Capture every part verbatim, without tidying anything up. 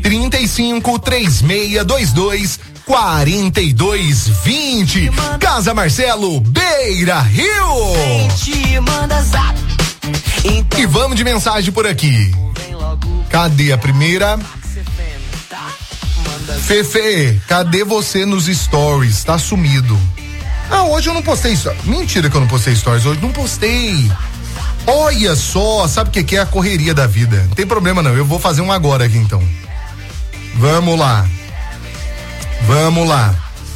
trinta e cinco, três seis dois dois, quarenta e dois, vinte. Casa Marcelo, Beira Rio. E vamos de mensagem por aqui. Cadê a primeira? Fefe, cadê você nos stories? Tá sumido. Ah, hoje eu não postei stories. Mentira que eu não postei stories hoje, não postei. Olha só, sabe o que, que é a correria da vida? Não tem problema não, eu vou fazer um agora aqui então. Vamos lá. Vamos lá.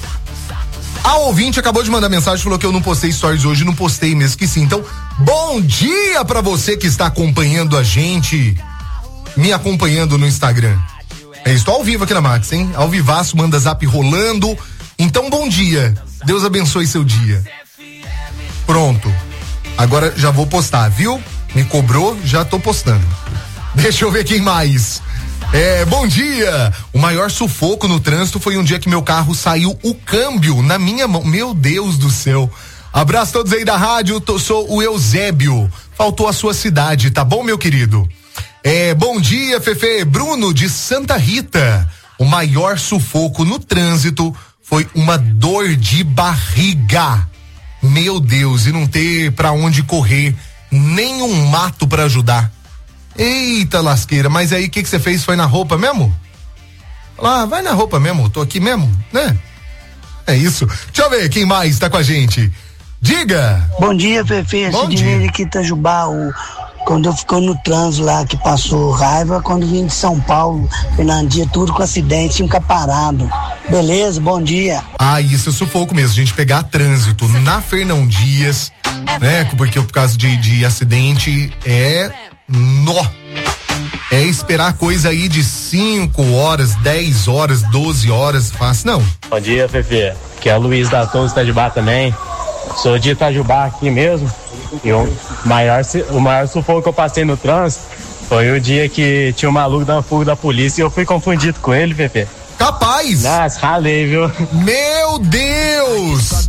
A ouvinte acabou de mandar mensagem, falou que eu não postei stories hoje, não postei mesmo que sim. Então, bom dia pra você que está acompanhando a gente, me acompanhando no Instagram. É isso, tô ao vivo aqui na Max, hein? Ao vivaço, manda zap rolando. Então, bom dia. Deus abençoe seu dia. Pronto. Agora já vou postar, viu? Me cobrou, já tô postando. Deixa eu ver quem mais. É, bom dia. O maior sufoco no trânsito foi um dia que meu carro saiu o câmbio na minha mão. Meu Deus do céu. Abraço a todos aí da rádio, tô, sou o Eusébio. Faltou a sua cidade, tá bom, meu querido? É, bom dia, Fefe. Bruno de Santa Rita. O maior sufoco no trânsito foi uma dor de barriga. Meu Deus, e não ter pra onde correr, nem um mato pra ajudar. Eita lasqueira, mas aí o que que você fez? Foi na roupa mesmo? Lá, vai na roupa mesmo, tô aqui mesmo, né? É isso. Deixa eu ver quem mais tá com a gente. Diga! Bom dia, Fefe. Sidney aqui, Itajubá. O, quando eu fico no trânsito lá, que passou raiva, quando vim de São Paulo, Fernandinha, tudo com acidente, fica parado. Beleza? Bom dia. Ah, isso é sufoco mesmo, a gente pegar trânsito na Fernão Dias, né? Porque por causa de, de acidente é nó. É esperar coisa aí de cinco horas, dez horas, doze horas, fácil não. Bom dia, Fefe. Aqui é o Luiz da Tom Itajubá também. Sou de Itajubá aqui mesmo. E o maior, o maior sufoco que eu passei no trânsito foi o dia que tinha um maluco dando fuga da polícia e eu fui confundido com ele, Fefe. Capaz! Nossa, ralei, viu? Meu Deus!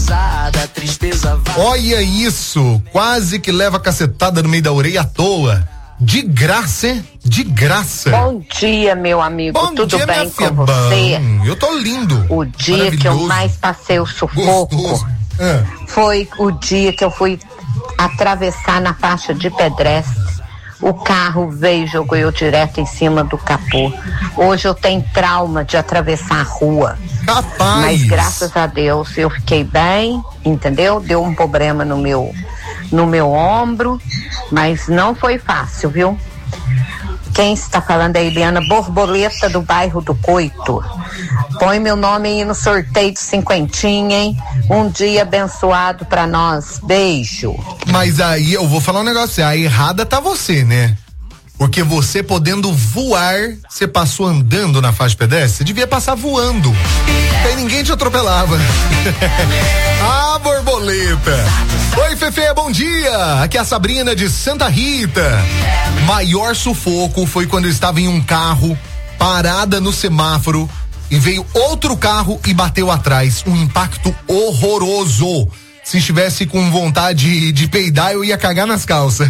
Olha isso! Quase que leva a cacetada no meio da orelha à toa. De graça, hein? De graça. Bom dia, meu amigo. Bom Tudo dia, bem com você? Bom, eu tô lindo. O dia que eu mais passei o sufoco é. foi o dia que eu fui atravessar na faixa de pedestre. O carro veio e jogou eu direto em cima do capô. Hoje eu tenho trauma de atravessar a rua. Capaz. Mas graças a Deus eu fiquei bem, entendeu? Deu um problema no meu, no meu ombro, mas não foi fácil, viu? Quem está falando é a Eliana Borboleta, do bairro do Coito. Põe meu nome aí no sorteio de cinquentinha, hein? Um dia abençoado pra nós. Beijo. Mas aí eu vou falar um negócio, a errada tá você, né? Porque você podendo voar, você passou andando na faixa pedestre, você devia passar voando. Aí ninguém te atropelava. Ah, borboleta. Oi, Fefe, bom dia. Aqui é a Sabrina de Santa Rita. Maior sufoco foi quando eu estava em um carro, parada no semáforo, e veio outro carro e bateu atrás. Um impacto horroroso. Se estivesse com vontade de peidar, eu ia cagar nas calças.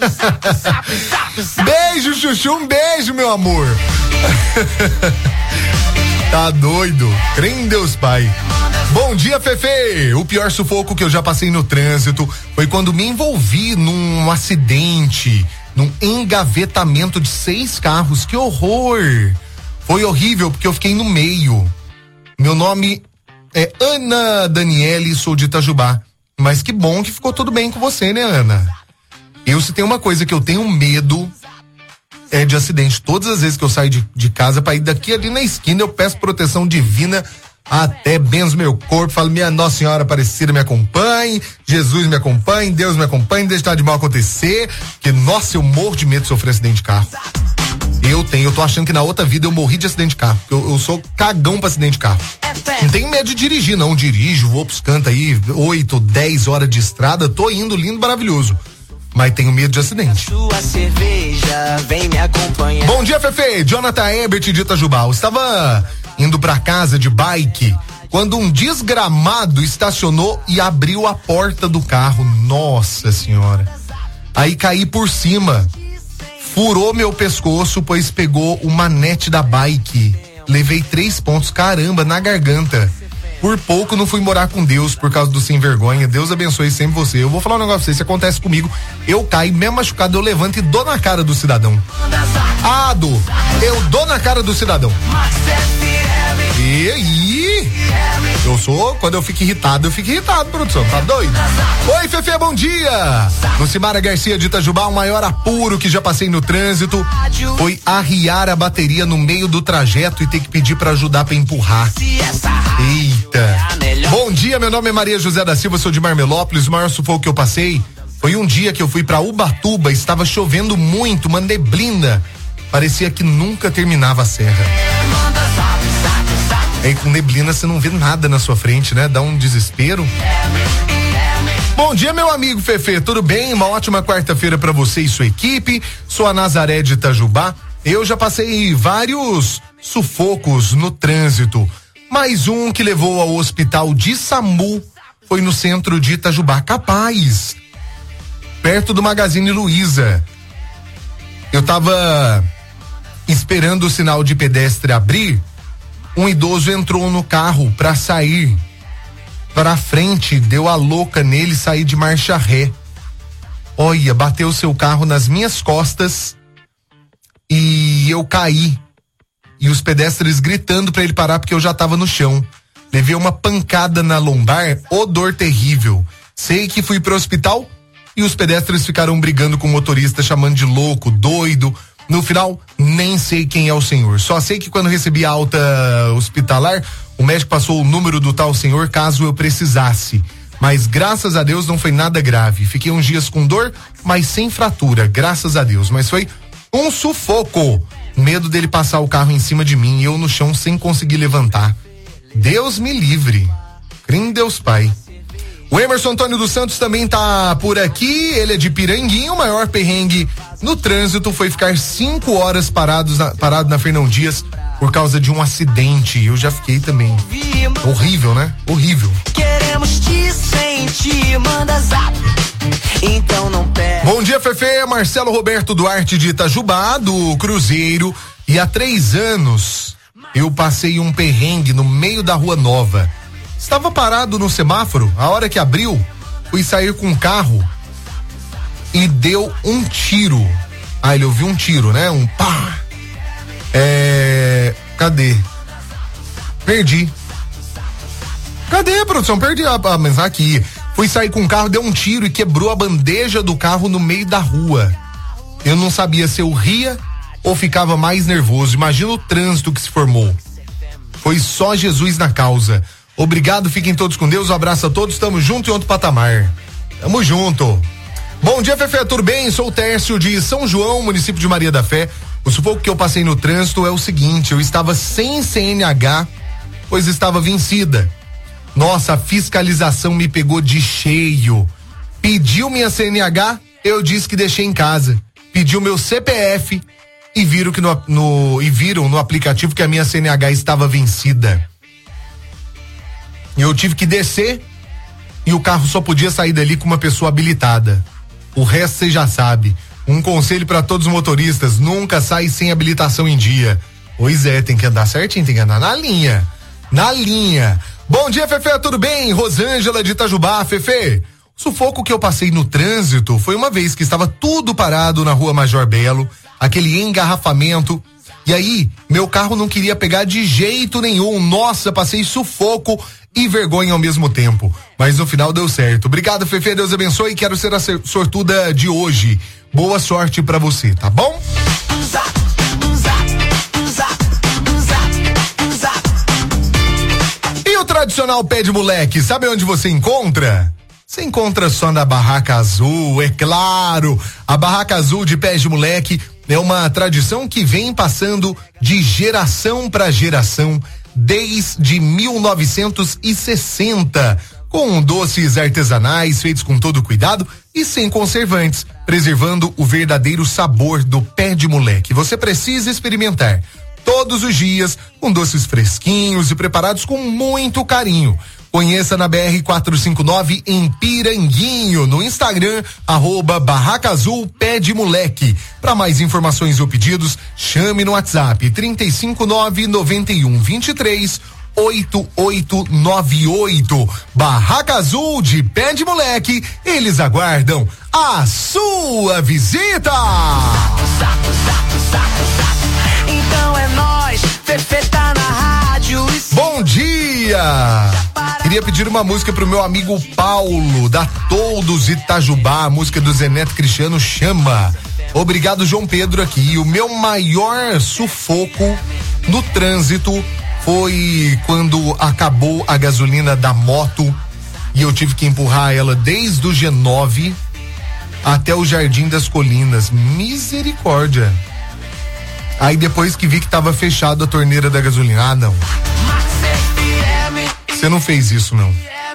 Beijo, Chuchu, um beijo, meu amor. Tá doido? Crê em Deus, Pai. Bom dia, Fefe. O pior sufoco que eu já passei no trânsito foi quando me envolvi num acidente, num engavetamento de seis carros. Que horror! Foi horrível porque eu fiquei no meio. Meu nome é Ana Daniele, sou de Itajubá. Mas que bom que ficou tudo bem com você, né, Ana? Eu, se tem uma coisa que eu tenho medo, é de acidente. Todas as vezes que eu saio de, de casa pra ir daqui ali na esquina, eu peço proteção divina, até benzo meu corpo, falo, minha Nossa Senhora Aparecida me acompanhe, Jesus me acompanhe, Deus me acompanhe, deixa nada de mal acontecer, porque, nossa, eu morro de medo de sofrer acidente de carro. Eu tenho, eu tô achando que na outra vida eu morri de acidente de carro. Eu, eu sou cagão pra acidente de carro. Não tenho medo de dirigir, não. Dirijo, vou pros cantos aí, oito, dez horas de estrada, tô indo lindo, maravilhoso. Mas tenho medo de acidente. Sua cerveja, vem me acompanhar. Bom dia, Fefe. Jonathan Herbert de Itajubá. Eu estava indo pra casa de bike quando um desgramado estacionou e abriu a porta do carro. Nossa Senhora. Aí caí por cima. furou meu pescoço, pois pegou o manete da bike. Levei três pontos, caramba, na garganta. Por pouco não fui morar com Deus por causa do sem vergonha. Deus abençoe sempre você. Eu vou falar um negócio pra você, se acontece comigo, eu caio, mesmo machucado, eu levanto e dou na cara do cidadão. Ah, do, eu dou na cara do cidadão. E aí, eu sou, quando eu fico irritado, eu fico irritado, produção, tá doido? Oi, Fefe, bom dia! Lucimara Garcia de Itajubá, o maior apuro que já passei no trânsito foi arriar a bateria no meio do trajeto e ter que pedir pra ajudar pra empurrar. Eita! Bom dia, meu nome é Maria José da Silva, sou de Marmelópolis. O maior sufoco que eu passei foi um dia que eu fui pra Ubatuba, estava chovendo muito, uma neblina, parecia que nunca terminava a serra. Aí com neblina você não vê nada na sua frente, né? Dá um desespero. Bom dia, meu amigo Fefe, tudo bem? Uma ótima quarta-feira pra você e sua equipe. Sou a Nazaré de Itajubá. Eu já passei vários sufocos no trânsito. Mais um que levou ao hospital de SAMU foi no centro de Itajubá, capaz, perto do Magazine Luiza. Eu tava esperando o sinal de pedestre abrir. Um idoso entrou no carro pra sair pra frente, deu a louca nele, sair de marcha ré. Olha, bateu seu carro nas minhas costas e eu caí. E os pedestres gritando pra ele parar porque eu já tava no chão. Levei uma pancada na lombar, odor terrível. Sei que fui pro hospital e os pedestres ficaram brigando com o motorista, chamando de louco, doido. No final, nem sei quem é o senhor. Só sei que quando recebi a alta hospitalar, o médico passou o número do tal senhor caso eu precisasse. Mas graças a Deus não foi nada grave. Fiquei uns dias com dor, mas sem fratura, graças a Deus. Mas foi um sufoco. Medo dele passar o carro em cima de mim e eu no chão sem conseguir levantar. Deus me livre. Crê em Deus Pai. O Emerson Antônio dos Santos também tá por aqui, ele é de Piranguinho. O maior perrengue no trânsito foi ficar cinco horas parados na, parado na Fernão Dias por causa de um acidente. Eu já fiquei também. Horrível, né? Horrível. Queremos te sentir, manda zap. Então não perde. Bom dia, Fefe. Marcelo Roberto Duarte de Itajubá, do Cruzeiro. E há três anos eu passei um perrengue no meio da Rua Nova. Estava parado no semáforo, a hora que abriu, fui sair com o carro e deu um tiro. Ah, ele ouviu um tiro, né? Um pá. É... Cadê? Perdi. Cadê, produção? Perdi a, a mensagem aqui. Fui sair com o carro, deu um tiro e quebrou a bandeja do carro no meio da rua. Eu não sabia se eu ria ou ficava mais nervoso. Imagina o trânsito que se formou. Foi só Jesus na causa. Obrigado, fiquem todos com Deus, um abraço a todos, tamo junto em outro patamar. Tamo junto. Bom dia, Fefe, tudo bem? Sou o Tércio de São João, município de Maria da Fé. O sufoco que eu passei no trânsito é o seguinte, eu estava sem C N H, pois estava vencida. Nossa, a fiscalização me pegou de cheio. Pediu minha C N H, eu disse que deixei em casa. Pediu meu C P F e viram que no, no, e viram no aplicativo que a minha C N H estava vencida. Eu tive que descer e o carro só podia sair dali com uma pessoa habilitada. O resto você já sabe. Um conselho para todos os motoristas: nunca sai sem habilitação em dia. Pois é, tem que andar certinho, tem que andar na linha. Na linha. Bom dia, Fefe, tudo bem? Rosângela de Itajubá, Fefe. O sufoco que eu passei no trânsito foi uma vez que estava tudo parado na Rua Major Belo, aquele engarrafamento. E aí, meu carro não queria pegar de jeito nenhum. Nossa, passei sufoco e vergonha ao mesmo tempo. Mas no final deu certo. Obrigado, Fefe, Deus abençoe. Quero ser a sortuda de hoje. Boa sorte pra você, tá bom? E o tradicional pé de moleque, sabe onde você encontra? Você encontra só na Barraca Azul, é claro. A Barraca Azul de Pés de Moleque é uma tradição que vem passando de geração para geração desde mil novecentos e sessenta, com doces artesanais feitos com todo cuidado e sem conservantes, preservando o verdadeiro sabor do pé de moleque. Você precisa experimentar todos os dias, com doces fresquinhos e preparados com muito carinho. Conheça na B R quatrocentos e cinquenta e nove em Piranguinho, no Instagram, arroba Barraca Azul Pé de Moleque. Para mais informações ou pedidos, chame no WhatsApp trinta e cinco nove, noventa e um, vinte e três, oito oito nove oito. Barraca Azul de Pé de Moleque, eles aguardam a sua visita. Então é nóis, Fefe tá na rádio. Bom dia! Queria pedir uma música pro meu amigo Paulo, da Toldos Itajubá, a música do Zeneto Cristiano, Chama. Obrigado, João Pedro, aqui. O meu maior sufoco no trânsito foi quando acabou a gasolina da moto e eu tive que empurrar ela desde o G nove até o Jardim das Colinas. Misericórdia. Aí depois que vi que tava fechado a torneira da gasolina. Ah, não. Você não fez isso, não.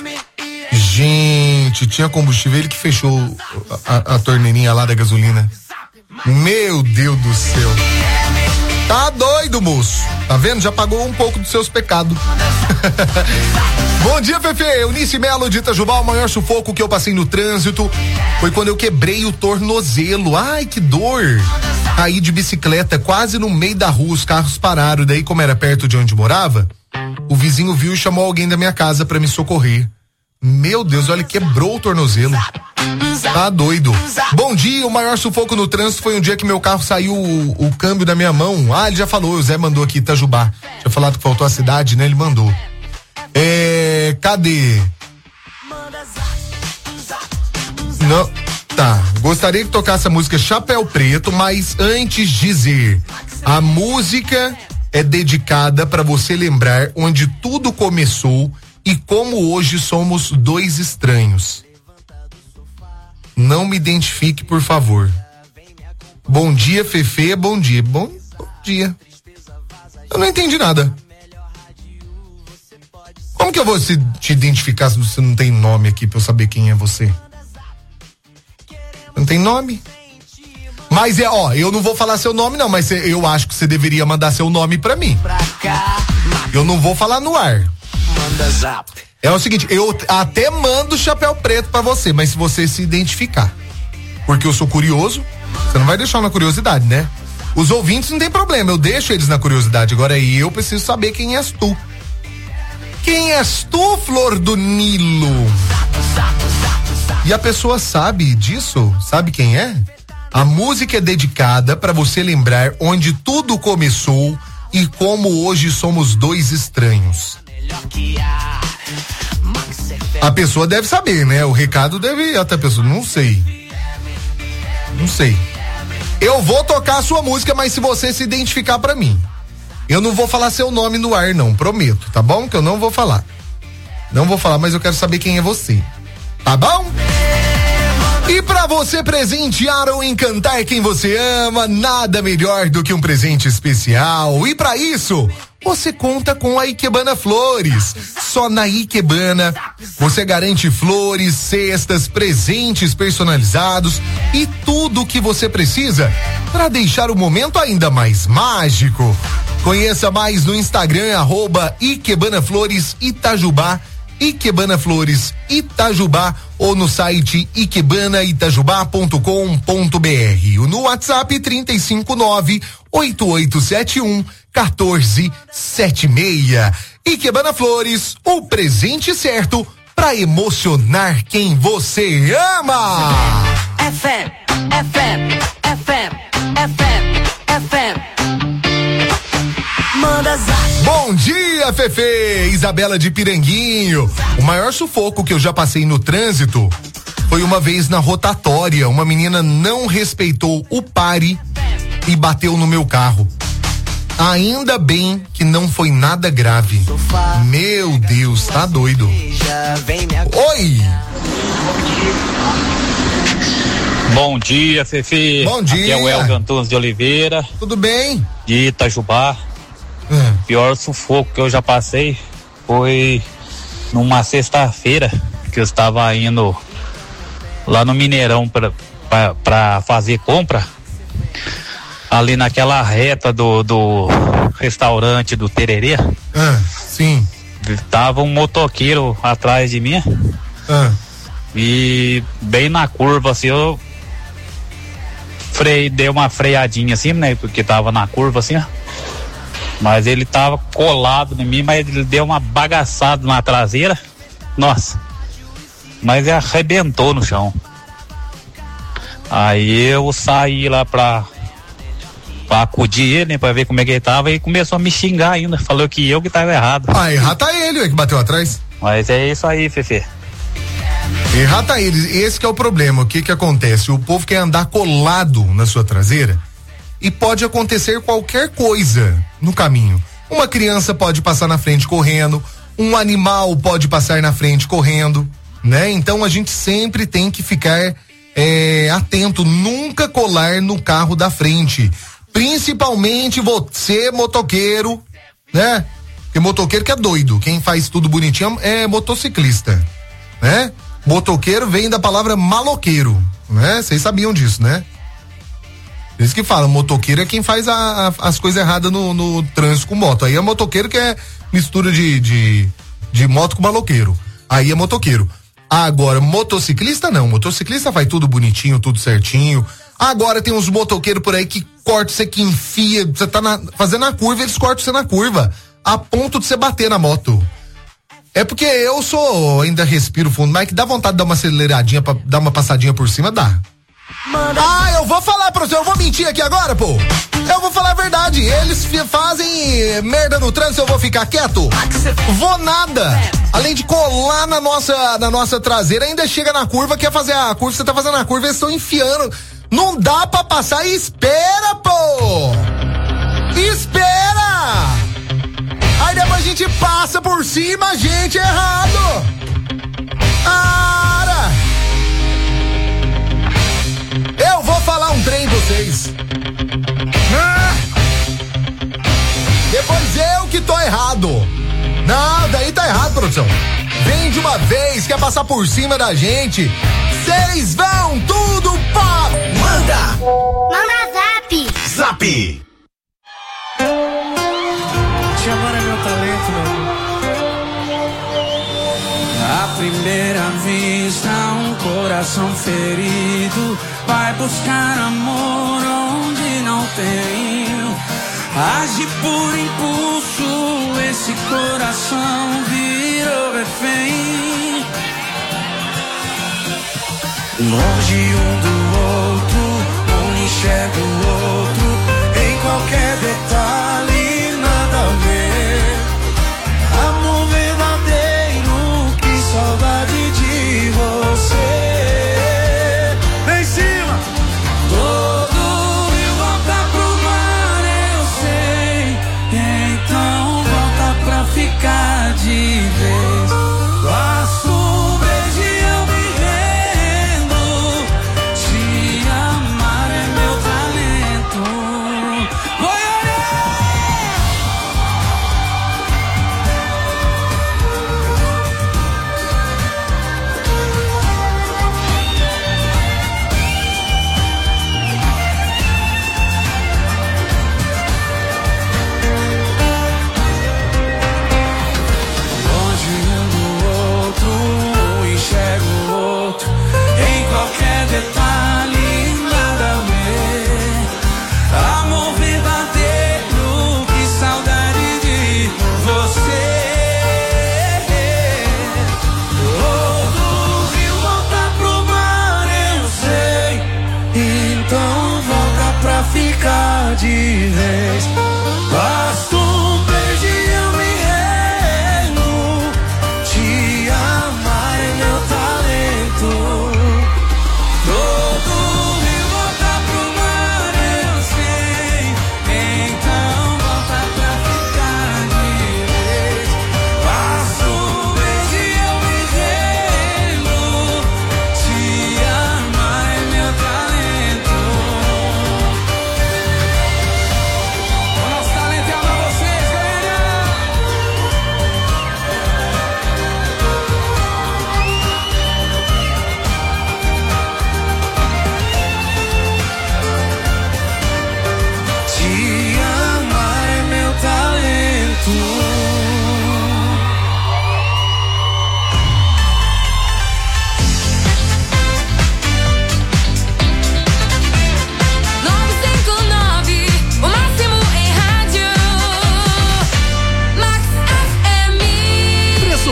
Gente, tinha combustível, ele que fechou a, a torneirinha lá da gasolina. Meu Deus do céu. Tá doido, moço. Tá vendo? Já pagou um pouco dos seus pecados. Bom dia, Fefe. Eunice Melo de Itajubá. O maior sufoco que eu passei no trânsito foi quando eu quebrei o tornozelo. Ai, que dor. Caí de bicicleta quase no meio da rua, os carros pararam. Daí, como era perto de onde morava, o vizinho viu e chamou alguém da minha casa pra me socorrer. Meu Deus, olha, quebrou o tornozelo. Tá doido. Bom dia, o maior sufoco no trânsito foi um dia que meu carro saiu o, o câmbio da minha mão. Ah, ele já falou, o Zé mandou aqui, Itajubá. Tinha falado que faltou a cidade, né? Ele mandou. É, cadê? Não, tá. Gostaria que tocasse a música Chapéu Preto, mas antes dizer, a música é dedicada para você lembrar onde tudo começou e como hoje somos dois estranhos. Não me identifique, por favor. Bom dia, Fefe, bom dia. Bom, bom dia. Eu não entendi nada. Como que eu vou se, te identificar se você não tem nome aqui pra eu saber quem é você? Não tem nome? Mas é, ó, eu não vou falar seu nome não, mas eu acho que você deveria mandar seu nome pra mim. Eu não vou falar no ar. É o seguinte, eu até mando chapéu preto pra você, mas se você se identificar, porque eu sou curioso, você não vai deixar na curiosidade, né? Os ouvintes não tem problema, eu deixo eles na curiosidade, agora eu preciso saber quem és tu. Quem és tu, Flor do Nilo? E a pessoa sabe disso? Sabe quem é? A música é dedicada para você lembrar onde tudo começou e como hoje somos dois estranhos. A pessoa deve saber, né? O recado deve até a pessoa, não sei. Não sei. Eu vou tocar a sua música, mas se você se identificar pra mim. Eu não vou falar seu nome no ar, não, prometo, tá bom? Que eu não vou falar. Não vou falar, mas eu quero saber quem é você. Tá bom? E pra você presentear ou encantar quem você ama, nada melhor do que um presente especial. E pra isso, você conta com a Ikebana Flores. Só na Ikebana você garante flores, cestas, presentes personalizados e tudo o que você precisa para deixar o momento ainda mais mágico. Conheça mais no Instagram, arroba Ikebana Flores Itajubá, Ikebana Flores Itajubá, ou no site ikebana itajubá ponto com ponto br. No WhatsApp trinta e cinco nove, oito oito sete um, um quatro sete seis. Ikebana Flores, o presente certo para emocionar quem você ama. F M, F M, F M, F M, F M. Manda zap. Bom dia, Fefe! Isabela de Piranguinho. O maior sufoco que eu já passei no trânsito foi uma vez na rotatória. Uma menina não respeitou o pare e bateu no meu carro. Ainda bem que não foi nada grave. Meu Deus, tá doido. Oi! Bom dia, Fefe. Bom dia. Aqui é o Elton Antunes de Oliveira. Tudo bem? De Itajubá. Hum. Pior sufoco que eu já passei foi numa sexta-feira que eu estava indo lá no Mineirão pra, pra, pra fazer compra. Ali naquela reta do, do restaurante do Tererê. Ah, sim. tava um motoqueiro atrás de mim. Ah. E bem na curva, assim, eu freio, dei uma freadinha assim, né? Porque tava na curva assim, ó. Mas ele tava colado em mim, mas ele deu uma bagaçada na traseira. Nossa. Mas ele arrebentou no chão. Aí eu saí lá pra, pra acudir ele, né, pra ver como é que ele tava, e começou a me xingar ainda. Falou que eu que tava errado. Ah, errar tá ele, ué, que bateu atrás. Mas é isso aí, Fefe. Errar tá ele. Esse que é o problema. O que que acontece? O povo quer andar colado na sua traseira e pode acontecer qualquer coisa no caminho. Uma criança pode passar na frente correndo, um animal pode passar na frente correndo, né? Então a gente sempre tem que ficar é, atento, nunca colar no carro da frente. Principalmente você, motoqueiro, né? Porque motoqueiro que é doido. Quem faz tudo bonitinho é motociclista, né? Motoqueiro vem da palavra maloqueiro, né? Vocês sabiam disso, né? Eles que falam, motoqueiro é quem faz a, a, as coisas erradas no, no trânsito com moto. Aí é motoqueiro que é mistura de, de, de moto com maloqueiro. Aí é motoqueiro. Agora, motociclista não. Motociclista faz tudo bonitinho, tudo certinho. Agora tem uns motoqueiros por aí que cortam você, que enfia. Você tá na, fazendo a curva, eles cortam você na curva, a ponto de você bater na moto. É porque eu sou, ainda respiro fundo, mas que dá vontade de dar uma aceleradinha, pra dar uma passadinha por cima, dá. Manda. Ah, eu vou falar pra você, eu vou mentir aqui agora, pô. Eu vou falar a verdade, eles fazem merda no trânsito, eu vou ficar quieto? Vou nada. Além de colar na nossa, na nossa traseira, ainda chega na curva, quer fazer a curva, você tá fazendo a curva, eles estão enfiando. Não dá pra passar, espera, pô. Espera. Aí depois a gente passa por cima, gente, errado. Ara. Eu vou falar um trem pra vocês. Ah. Depois eu que tô errado. Não, daí tá errado, produção. Vem de uma vez, quer passar por cima da gente. Vocês vão tudo pra... Manda! Manda zap! Zap! Te amar é meu talento, meu. À primeira vista, um coração ferido vai buscar amor onde não tem. Age por impulso, esse coração virou refém. Longe um do outro, um enxerga o outro, em qualquer detalhe nada a ver. Amor verdadeiro, que saudade de você. Vem em cima! Todo rio volta pro mar, eu sei. Então volta pra ficar de vez. Laço um beijo e eu me rendo. Te amar é meu talento.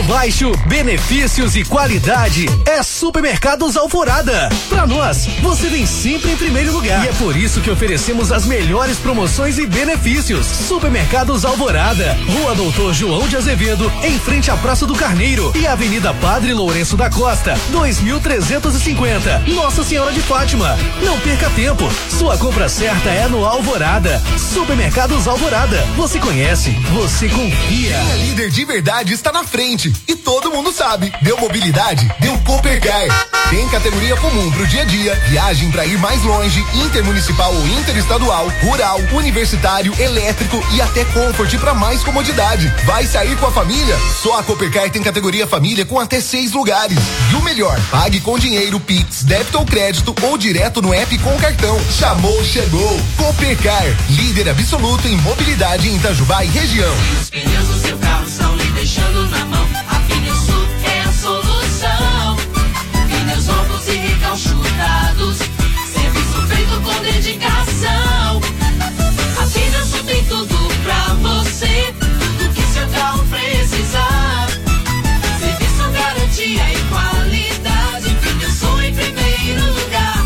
baixo, benefícios e qualidade é Supermercados Alvorada. Pra nós, você vem sempre em primeiro lugar. E é por isso que oferecemos as melhores promoções e benefícios. Supermercados Alvorada, Rua Doutor João de Azevedo, em frente à Praça do Carneiro e Avenida Padre Lourenço da Costa, dois mil trezentos e cinquenta, Nossa Senhora de Fátima. Não perca tempo, sua compra certa é no Alvorada. Supermercados Alvorada, você conhece, você confia. A líder de verdade está na frente e todo mundo sabe. Deu mobilidade, deu Coopercar. Tem categoria comum pro dia a dia, viagem para ir mais longe, intermunicipal ou interestadual, rural, universitário, elétrico e até Comfort para mais comodidade. Vai sair com a família? Só a Coopercar tem categoria família com até seis lugares. E o melhor, pague com dinheiro, Pix, débito ou crédito ou direto no app com cartão. Chamou, chegou. Coopercar, líder absoluto em mobilidade em Itajubá e região. Os pneus do seu carro estão lhe deixando na mão. A Pneusul é a solução. Pneus novos e recalchutados, serviço feito com dedicação. A Pneusul tem tudo pra você, tudo que seu carro precisar. Serviço, garantia e qualidade. Pneusul em primeiro lugar.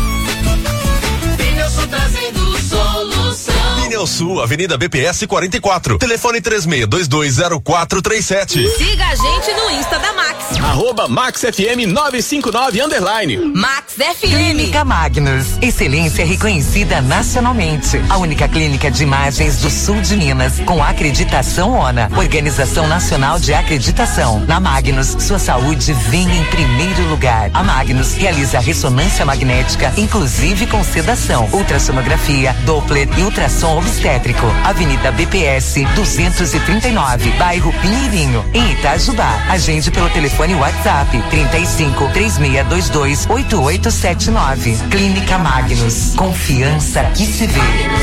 Pneusul trazendo solução. Pneusul, Avenida B P S quarenta e quatro. Telefone três seis dois dois zero quatro três sete. Siga a gente no Insta da Max. Arroba Max F M novecentos e cinquenta e nove underline. Max F M. Clínica Magnus. Excelência reconhecida nacionalmente. A única clínica de imagens do sul de Minas com acreditação ONA. Organização Nacional de Acreditação. Na Magnus, sua saúde vem em primeiro lugar. A Magnus realiza ressonância magnética, inclusive com sedação, ultrassonografia, Doppler e ultrassom obstétrico. Avenida B P S duzentos e trinta e nove, bairro Pinheirinho, em Itajubá. Agende pelo telefone WhatsApp trinta e cinco, três seis dois dois, oito oito sete nove. Clínica Magnus. Confiança que se vê.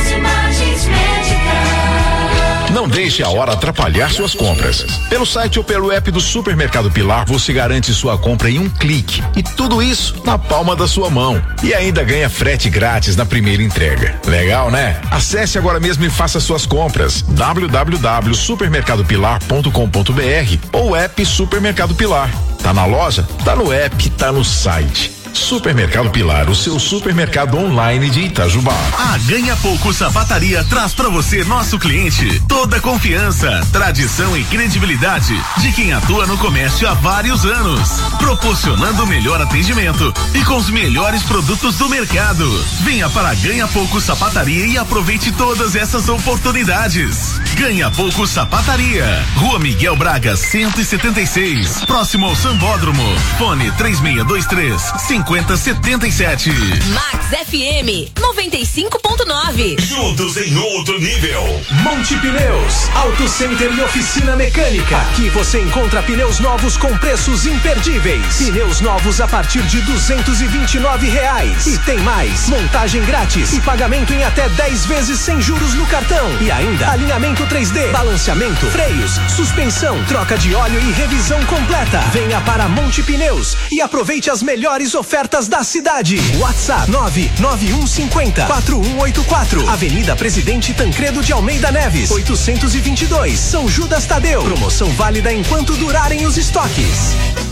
Não deixe a hora atrapalhar suas compras. Pelo site ou pelo app do Supermercado Pilar, você garante sua compra em um clique. E tudo isso na palma da sua mão. E ainda ganha frete grátis na primeira entrega. Legal, né? Acesse agora mesmo e faça suas compras. w w w ponto supermercado pilar ponto com ponto b r ou app Supermercado Pilar. Tá na loja? Tá no app, tá no site. Supermercado Pilar, o seu supermercado online de Itajubá. A Ganha Pouco Sapataria traz pra você, nosso cliente, toda a confiança, tradição e credibilidade de quem atua no comércio há vários anos, proporcionando o melhor atendimento e com os melhores produtos do mercado. Venha para a Ganha Pouco Sapataria e aproveite todas essas oportunidades. Ganha Pouco Sapataria, Rua Miguel Braga, cento e setenta e seis, próximo ao Sambódromo. Fone três seis dois três, cinco zero sete sete. Max F M noventa e cinco ponto nove. Juntos em outro nível. Monte Pneus, Auto Center e oficina mecânica. Aqui você encontra pneus novos com preços imperdíveis. Pneus novos a partir de duzentos e vinte e nove reais. E tem mais, montagem grátis e pagamento em até dez vezes sem juros no cartão. E ainda alinhamento três D, balanceamento, freios, suspensão, troca de óleo e revisão completa. Venha para Monte Pneus e aproveite as melhores ofertas da cidade. WhatsApp nove nove um cinco zero, quatro um oito quatro. Avenida Presidente Tancredo de Almeida Neves, oitocentos e vinte e dois, São Judas Tadeu. Promoção válida enquanto durarem os estoques.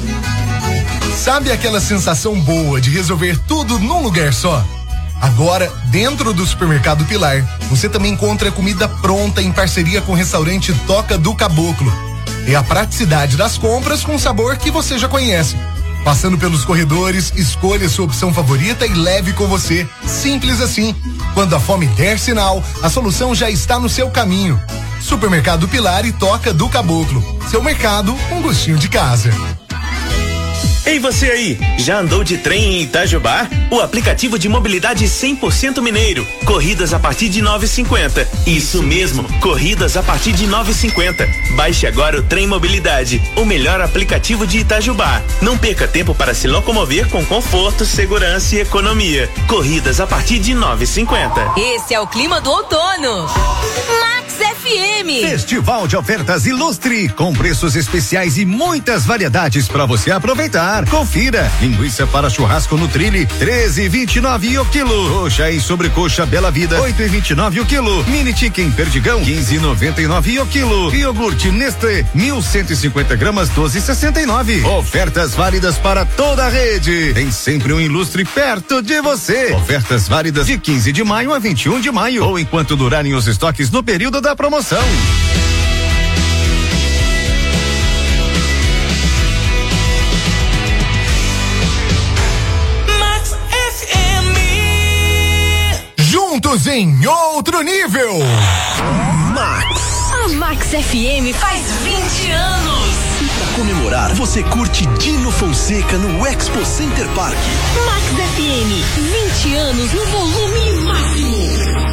Sabe aquela sensação boa de resolver tudo num lugar só? Agora, dentro do Supermercado Pilar, você também encontra comida pronta em parceria com o restaurante Toca do Caboclo. É a praticidade das compras com sabor que você já conhece. Passando pelos corredores, escolha sua opção favorita e leve com você. Simples assim. Quando a fome der sinal, a solução já está no seu caminho. Supermercado Pilar e Toca do Caboclo. Seu mercado, um gostinho de casa. Ei, você aí, já andou de trem em Itajubá? O aplicativo de mobilidade cem por cento mineiro. Corridas a partir de nove e cinquenta. Isso mesmo, corridas a partir de nove e cinquenta. Baixe agora o Trem Mobilidade, o melhor aplicativo de Itajubá. Não perca tempo para se locomover com conforto, segurança e economia. Corridas a partir de nove e cinquenta. Esse é o clima do outono. Max F M. Festival de ofertas Ilustre, com preços especiais e muitas variedades para você aproveitar. Confira: linguiça para churrasco no Trilhe, treze e vinte e nove o quilo. Coxa e sobrecoxa Bela Vida, oito e vinte e nove o quilo. Mini chicken Perdigão, quinze e noventa e nove o quilo. Iogurte Nestlé, mil cento e cinquenta gramas, doze e sessenta e nove. Ofertas válidas para toda a rede. Tem sempre um Ilustre perto de você. Ofertas válidas de quinze de maio a vinte e um de maio, ou enquanto durarem os estoques no período da promoção. Max F M. Juntos em outro nível. Max. A Max F M faz vinte anos. E pra comemorar, você curte Dino Fonseca no Expo Center Park. Max F M, vinte anos no volume máximo.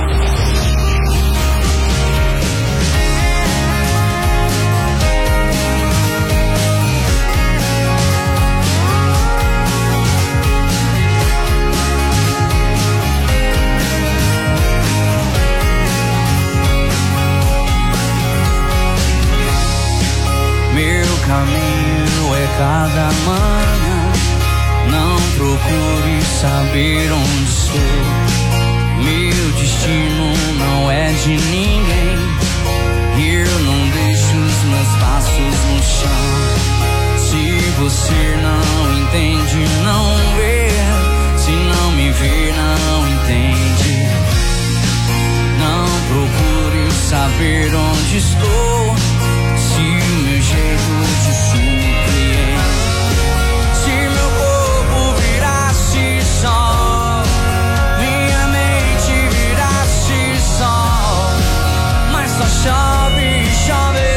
Meu caminho é cada manhã. Não procure saber onde estou. Meu destino não é de ninguém. Eu não deixo os meus passos no chão. Se você não entende, não vê. Se não me vê, não entende. Não procure saber onde estou. Se o meu jeito te surpreende. Se meu corpo virasse sol, minha mente virasse sol, mas só chove, chove,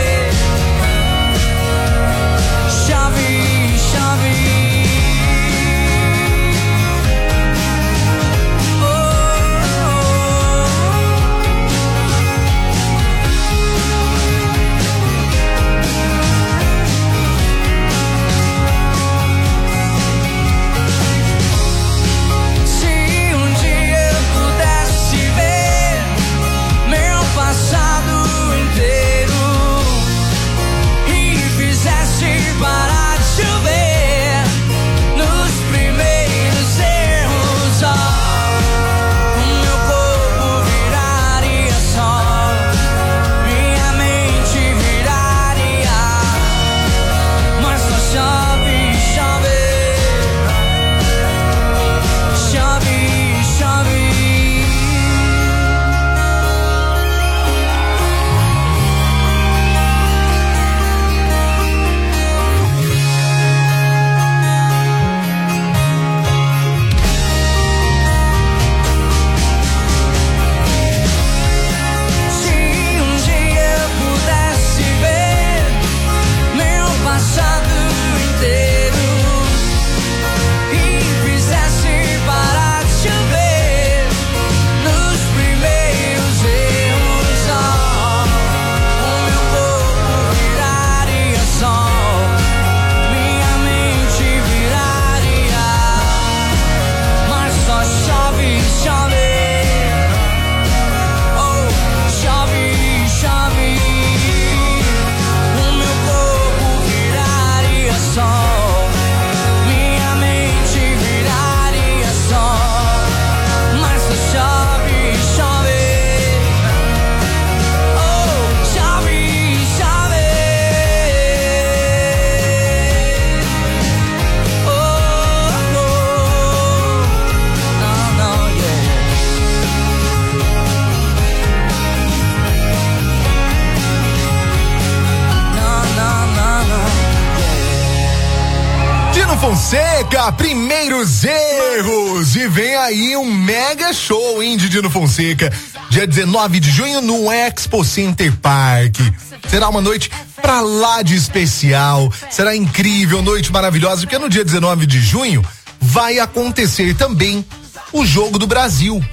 chove, chove. Parar de chover nos primeiros erros, ó. O meu corpo viraria sol, minha mente viraria, mas só chove, chove, chove, chove. Fonseca, primeiros erros. E vem aí um mega show, hein, de Dino Fonseca. Dia dezenove de junho no Expo Center Park. Será uma noite pra lá de especial. Será incrível, noite maravilhosa, porque no dia dezenove de junho vai acontecer também o jogo do Brasil.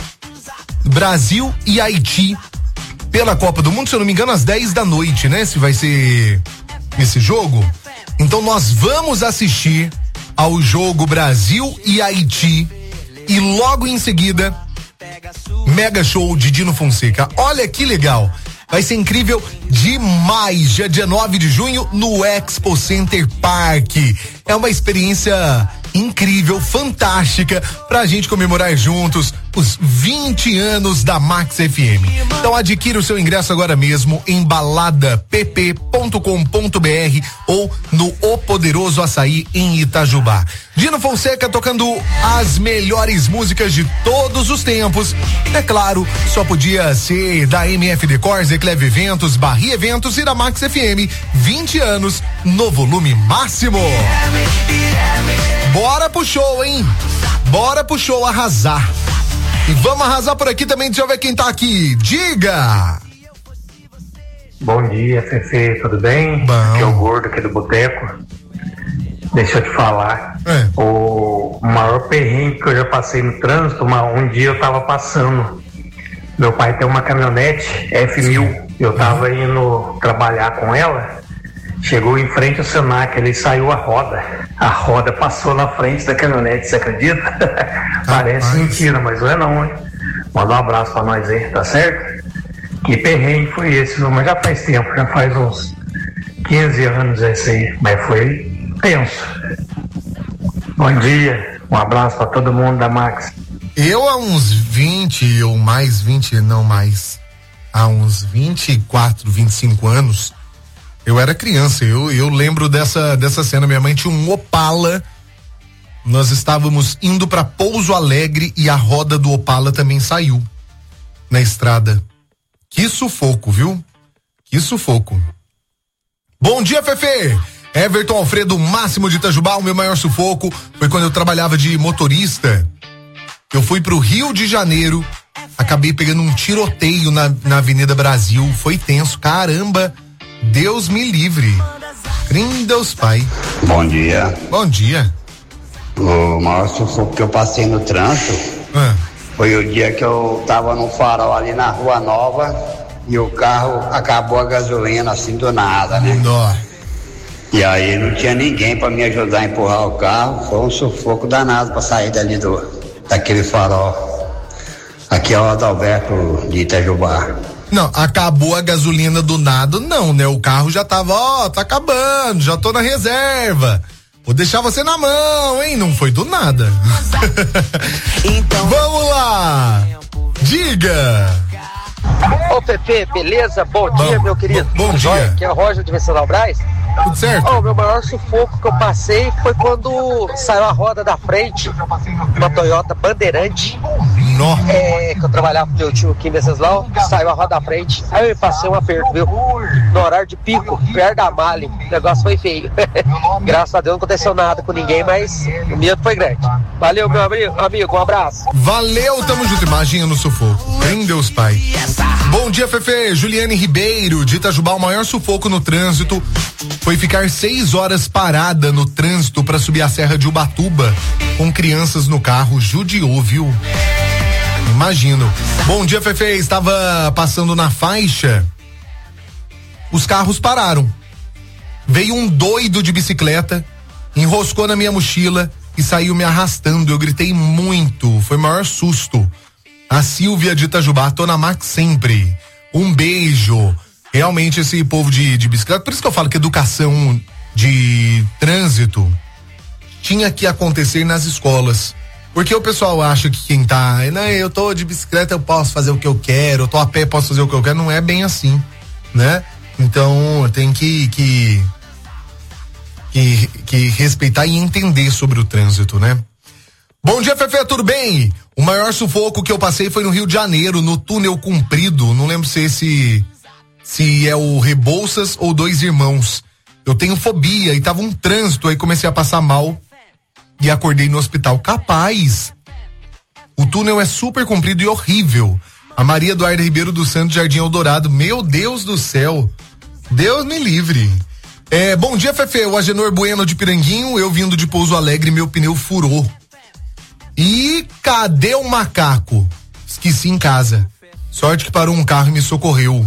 Brasil e Haiti pela Copa do Mundo, se eu não me engano, às dez da noite, né? Se vai ser esse jogo. Então nós vamos assistir ao jogo Brasil e Haiti e logo em seguida mega show de Dino Fonseca. Olha que legal. Vai ser incrível demais, dia dezenove de junho no Expo Center Park. É uma experiência incrível, fantástica, pra gente comemorar juntos os vinte anos da Max F M. Então adquira o seu ingresso agora mesmo em balada p p ponto com ponto b r ou no O Poderoso Açaí em Itajubá. Dino Fonseca tocando as melhores músicas de todos os tempos. É claro, só podia ser da M F Decor, Zecleve Eventos, Barri Eventos e da Max F M. vinte anos no volume máximo. Bora pro show, hein? Bora pro show arrasar. E vamos arrasar por aqui também. Deixa eu ver quem tá aqui. Diga! Bom dia, Fefe, tudo bem? Bom. Aqui é o Gordo aqui do Boteco. Deixa eu te falar. É. O maior perrengue que eu já passei no trânsito, uma, um dia eu tava passando. Meu pai tem uma caminhonete F mil. Eu tava indo trabalhar com ela. Chegou em frente ao Senac, ele saiu a roda. A roda passou na frente da caminhonete, você acredita? Parece Rapaz. mentira, mas não é não, hein? Manda um abraço pra nós aí, tá certo? Que perrengue foi esse, viu? Mas já faz tempo, já faz uns quinze anos esse aí, mas foi tenso. Bom dia, um abraço pra todo mundo da Max. Eu há uns vinte ou mais, vinte, não mais, há uns vinte e quatro, vinte e cinco anos, eu era criança, eu, eu lembro dessa, dessa cena. Minha mãe tinha um Opala, nós estávamos indo para Pouso Alegre e a roda do Opala também saiu na estrada. Que sufoco, viu? Que sufoco. Bom dia, Fefe! Everton Alfredo Máximo de Itajubá. O meu maior sufoco foi quando eu trabalhava de motorista. Eu fui pro Rio de Janeiro, acabei pegando um tiroteio na, na Avenida Brasil, foi tenso, caramba. Deus me livre. Crê Deus Pai. Bom dia. Bom dia. O maior sufoco que eu passei no trânsito ah. foi o dia que eu tava no farol ali na Rua Nova e o carro acabou a gasolina assim do nada, né? Nó. E aí não tinha ninguém pra me ajudar a empurrar o carro. Foi um sufoco danado pra sair dali do, daquele farol. Aqui é o Adalberto de Itajubá. Não, acabou a gasolina do nada, não, né? O carro já tava, ó, tá acabando, já tô na reserva. Vou deixar você na mão, hein? Não foi do nada. Então... Vamos lá! Diga! Ô, Pepe, beleza? Bom, bom dia, meu querido. Bom, bom dia. Aqui é a Roger de Vencedal Braz. Tudo certo? O oh, meu maior sufoco que eu passei foi quando saiu a roda da frente, uma Toyota Bandeirante. Nó. É, que eu trabalhava com meu tio aqui em Venceslau, saiu a roda da frente. Aí eu passei um aperto, viu? No horário de pico, perto da Mali. O negócio foi feio. Graças a Deus não aconteceu nada com ninguém, mas o medo foi grande. Valeu, meu amigo, amigo, um abraço. Valeu, tamo junto. Imagina no sufoco. Tem Deus Pai. Bom dia, Fefe. Juliane Ribeiro, de Itajubá. O maior sufoco no trânsito foi ficar seis horas parada no trânsito para subir a Serra de Ubatuba com crianças no carro. Judiou, viu? Imagino. Bom dia, Fefe. Estava passando na faixa, os carros pararam. Veio um doido de bicicleta, enroscou na minha mochila e saiu me arrastando. Eu gritei muito, foi o maior susto. A Silvia de Itajubá, tô na Max sempre. Um beijo. Realmente esse povo de, de bicicleta, por isso que eu falo que educação de trânsito tinha que acontecer nas escolas. Porque o pessoal acha que quem tá, não, eu tô de bicicleta, eu posso fazer o que eu quero, eu tô a pé, posso fazer o que eu quero. Não é bem assim, né? Então tem que que, que, que respeitar e entender sobre o trânsito, né? Bom dia, Fefe, tudo bem? O maior sufoco que eu passei foi no Rio de Janeiro, no túnel comprido. Não lembro se esse se é o Rebouças ou Dois Irmãos. Eu tenho fobia e tava um trânsito, aí comecei a passar mal e acordei no hospital. Capaz, o túnel é super comprido e horrível. A Maria Eduarda Ribeiro do Santos, Jardim Eldorado. Meu Deus do céu, Deus me livre. É, bom dia, Fefe, o Agenor Bueno de Piranguinho. Eu vindo de Pouso Alegre, meu pneu furou. E cadê o macaco? Esqueci em casa. Sorte que parou um carro e me socorreu.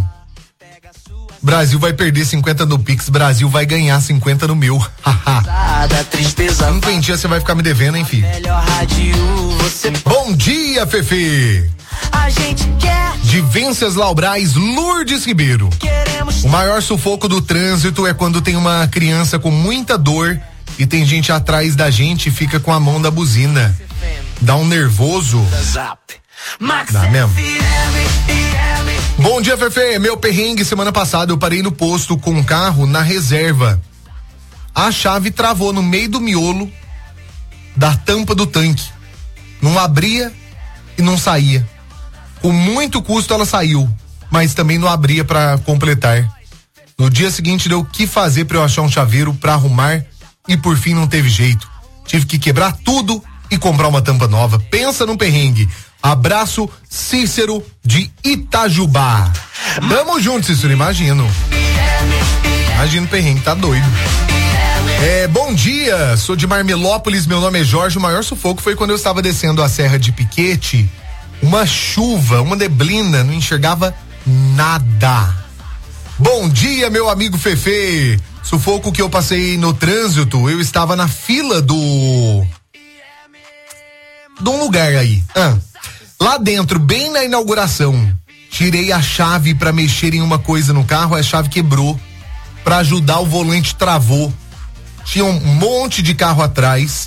Brasil vai perder cinquenta no Pix, Brasil vai ganhar cinquenta no meu. Cinquentinha você vai ficar me devendo, enfim. Bom dia, Fefe. a gente quer. De Venceslau Braz, Lourdes Ribeiro. O maior sufoco do trânsito é quando tem uma criança com muita dor e tem gente atrás da gente e fica com a mão da buzina. Dá um nervoso. Dá mesmo. Bom dia, Fefe. Meu perrengue, semana passada eu parei no posto com um carro na reserva. A chave travou no meio do miolo da tampa do tanque. Não abria e não saía. Com muito custo ela saiu, mas também não abria para completar. No dia seguinte deu o que fazer para eu achar um chaveiro para arrumar e por fim não teve jeito. Tive que quebrar tudo e comprar uma tampa nova. Pensa num perrengue. Abraço, Cícero de Itajubá. Tamo junto, Cícero, imagino. Imagino o perrengue, tá doido. É, bom dia, sou de Marmelópolis, meu nome é Jorge. O maior sufoco foi quando eu estava descendo a Serra de Piquete. Uma chuva, uma neblina, não enxergava nada. Bom dia, meu amigo Fefe. Sufoco que eu passei no trânsito, eu estava na fila do... de um lugar aí. Ah, lá dentro, bem na inauguração, tirei a chave para mexer em uma coisa no carro, a chave quebrou. Para ajudar, o volante travou. Tinha um monte de carro atrás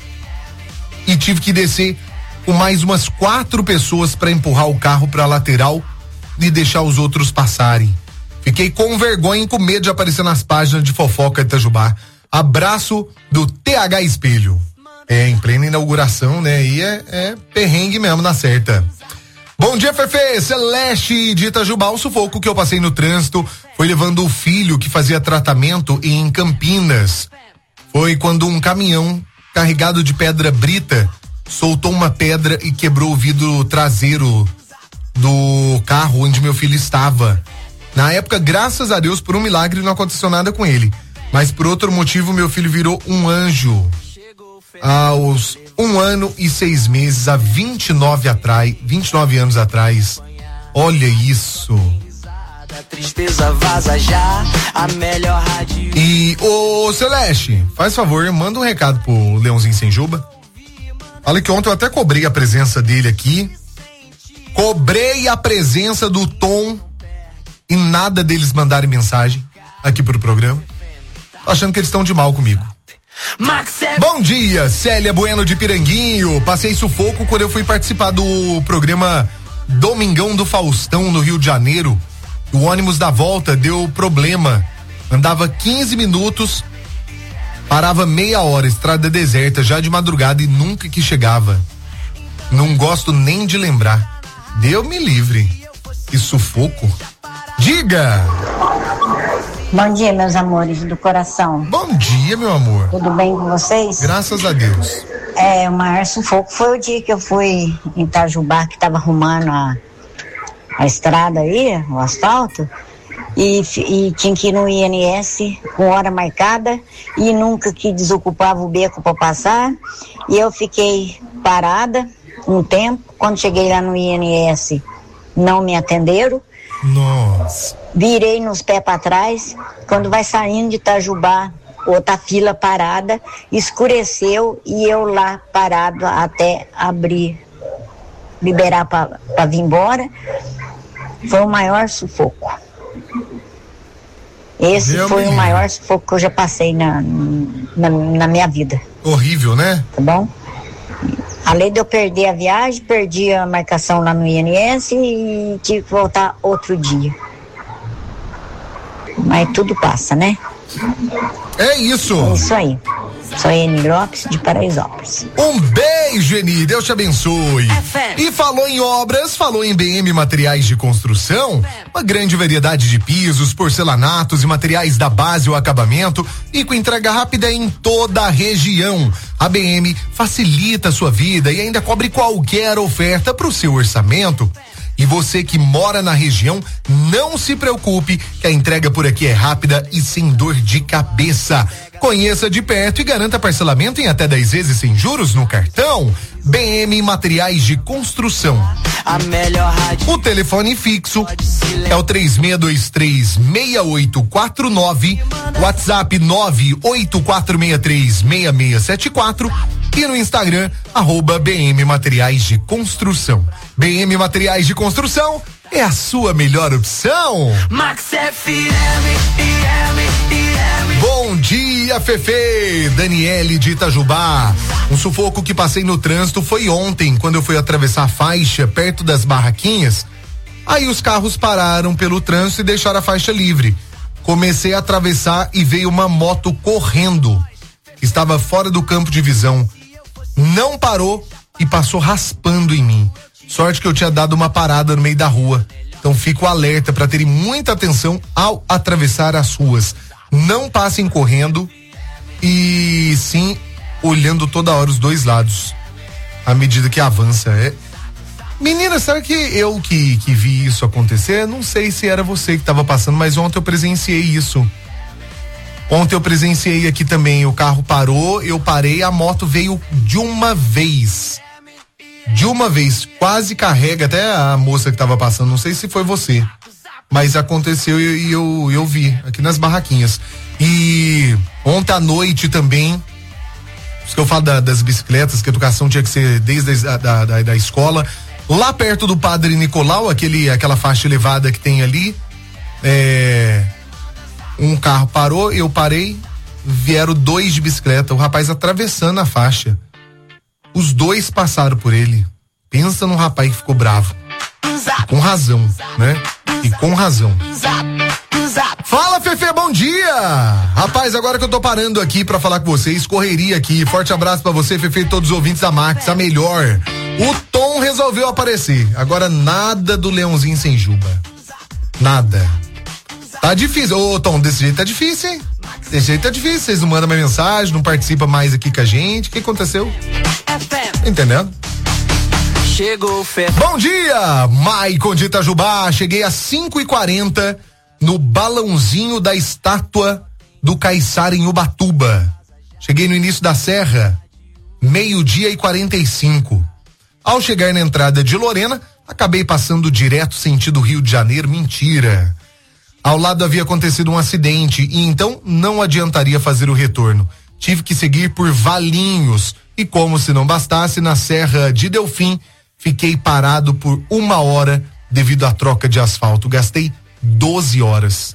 e tive que descer com mais umas quatro pessoas para empurrar o carro para a lateral e deixar os outros passarem. Fiquei com vergonha e com medo de aparecer nas páginas de fofoca de Itajubá. Abraço do T H Espelho. É, em plena inauguração, né? E é, é perrengue mesmo, na certa. Bom dia, Fefe. Celeste de Itajubá. O sufoco que eu passei no trânsito foi levando o filho que fazia tratamento em Campinas. Foi quando um caminhão carregado de pedra brita soltou uma pedra e quebrou o vidro traseiro do carro onde meu filho estava. Na época, graças a Deus, por um milagre não aconteceu nada com ele. Mas por outro motivo, meu filho virou um anjo. Aos um ano e seis meses, há vinte e nove atrás, vinte e nove anos atrás. Olha isso. Tristeza vaza já, a melhor rádio. E, ô Celeste, faz favor, manda um recado pro Leãozinho Sem Juba. Olha que ontem eu até cobrei a presença dele aqui. Cobrei a presença do Tom e nada deles mandarem mensagem aqui pro programa. Tô achando que eles estão de mal comigo. Bom dia, Célia Bueno de Piranguinho. Passei sufoco quando eu fui participar do programa Domingão do Faustão no Rio de Janeiro. O ônibus da volta deu problema. Andava quinze minutos, parava meia hora, estrada deserta, já de madrugada e nunca que chegava. Não gosto nem de lembrar. Deus me livre. Que sufoco. Diga! Bom dia, meus amores do coração. Bom dia, meu amor. Tudo bem com vocês? Graças a Deus. É, o maior sufoco foi o dia que eu fui em Itajubá, que tava arrumando a, a estrada aí, o asfalto, e, e tinha que ir no I N S com hora marcada e nunca que desocupava o beco para passar. E eu fiquei parada um tempo. Quando cheguei lá no I N S, não me atenderam. Nossa. Virei nos pés para trás. Quando vai saindo de Itajubá, outra fila parada, escureceu e eu lá parado até abrir, liberar para vir embora. Foi o maior sufoco. Esse Meu foi menino. o maior sufoco que eu já passei na, na, na minha vida. Horrível, né? Tá bom? Além de eu perder a viagem, perdi a marcação lá no I N S e tive que voltar outro dia. Mas tudo passa, né? É isso. É isso aí. Sou Eni Lopes de Paraisópolis. Um beijo, Eni. Deus te abençoe. E falou em obras, falou em B M Materiais de Construção, uma grande variedade de pisos, porcelanatos e materiais da base ao acabamento e com entrega rápida em toda a região. A B M facilita a sua vida e ainda cobre qualquer oferta para o seu orçamento. E você que mora na região, não se preocupe que a entrega por aqui é rápida e sem dor de cabeça. Conheça de perto e garanta parcelamento em até dez vezes sem juros no cartão. B M Materiais de Construção. A melhor rádio. O telefone fixo é o três seis dois três, seis oito quatro nove, WhatsApp nove oito quatro seis três, seis seis sete quatro e no Instagram, arroba B M Materiais de Construção. B M Materiais de Construção é a sua melhor opção. Max F M, M, M. Bom dia, Fefe, Daniele de Itajubá. Um sufoco que passei no trânsito foi ontem, quando eu fui atravessar a faixa perto das barraquinhas. Aí os carros pararam pelo trânsito e deixaram a faixa livre. Comecei a atravessar e veio uma moto correndo. Estava fora do campo de visão. Não parou e passou raspando em mim. Sorte que eu tinha dado uma parada no meio da rua. Então fico alerta para terem muita atenção ao atravessar as ruas. Não passem correndo e sim olhando toda hora os dois lados à medida que avança. É... Menina, será que eu que, que vi isso acontecer? Não sei se era você que estava passando, mas ontem eu presenciei isso. Ontem eu presenciei aqui também, o carro parou, eu parei, a moto veio de uma vez. De uma vez, quase carrega até a moça que estava passando, não sei se foi você. Mas aconteceu e eu, eu, eu vi aqui nas barraquinhas. E ontem à noite também, por isso que eu falo da, das bicicletas, que a educação tinha que ser desde a da, da, da escola. Lá perto do Padre Nicolau, aquele, aquela faixa elevada que tem ali, é, um carro parou, eu parei, vieram dois de bicicleta, o rapaz atravessando a faixa. Os dois passaram por ele. Pensa num rapaz que ficou bravo. Com razão, né? E com razão. Fala, Fefe, bom dia! Rapaz, agora que eu tô parando aqui pra falar com vocês, correria aqui. Forte abraço pra você, Fefe, e todos os ouvintes da Max, a melhor. O Tom resolveu aparecer. Agora nada do Leãozinho sem Juba. Nada. Tá difícil. Ô, Tom, desse jeito tá difícil, hein? Desse jeito tá difícil. Vocês não mandam mais mensagem, não participam mais aqui com a gente. O que aconteceu? Entendendo? Chegou, Fé. Bom dia, Maicon de Itajubá. Cheguei às cinco e quarenta no balãozinho da estátua do Caiçara em Ubatuba. Cheguei no início da serra, meio-dia e quarenta e cinco. Ao chegar na entrada de Lorena, acabei passando direto sentido Rio de Janeiro. Mentira. Ao lado havia acontecido um acidente e então não adiantaria fazer o retorno. Tive que seguir por Valinhos e, como se não bastasse, na Serra de Delfim, fiquei parado por uma hora devido à troca de asfalto. Gastei doze horas.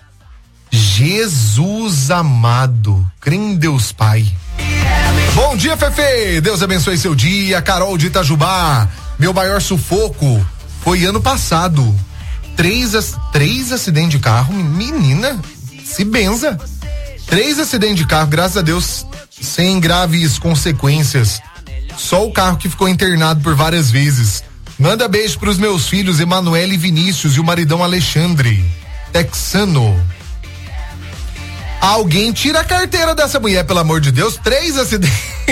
Jesus amado, crê em Deus Pai. Bom dia, Fefe, Deus abençoe seu dia. Carol de Itajubá, meu maior sufoco foi ano passado. Três, três acidentes de carro, menina, se benza. Três acidentes de carro, graças a Deus, sem graves consequências. Só o carro que ficou internado por várias vezes. Manda beijo pros meus filhos Emanuele e Vinícius e o maridão Alexandre, texano. Alguém tira a carteira dessa mulher, pelo amor de Deus. Três acidentes.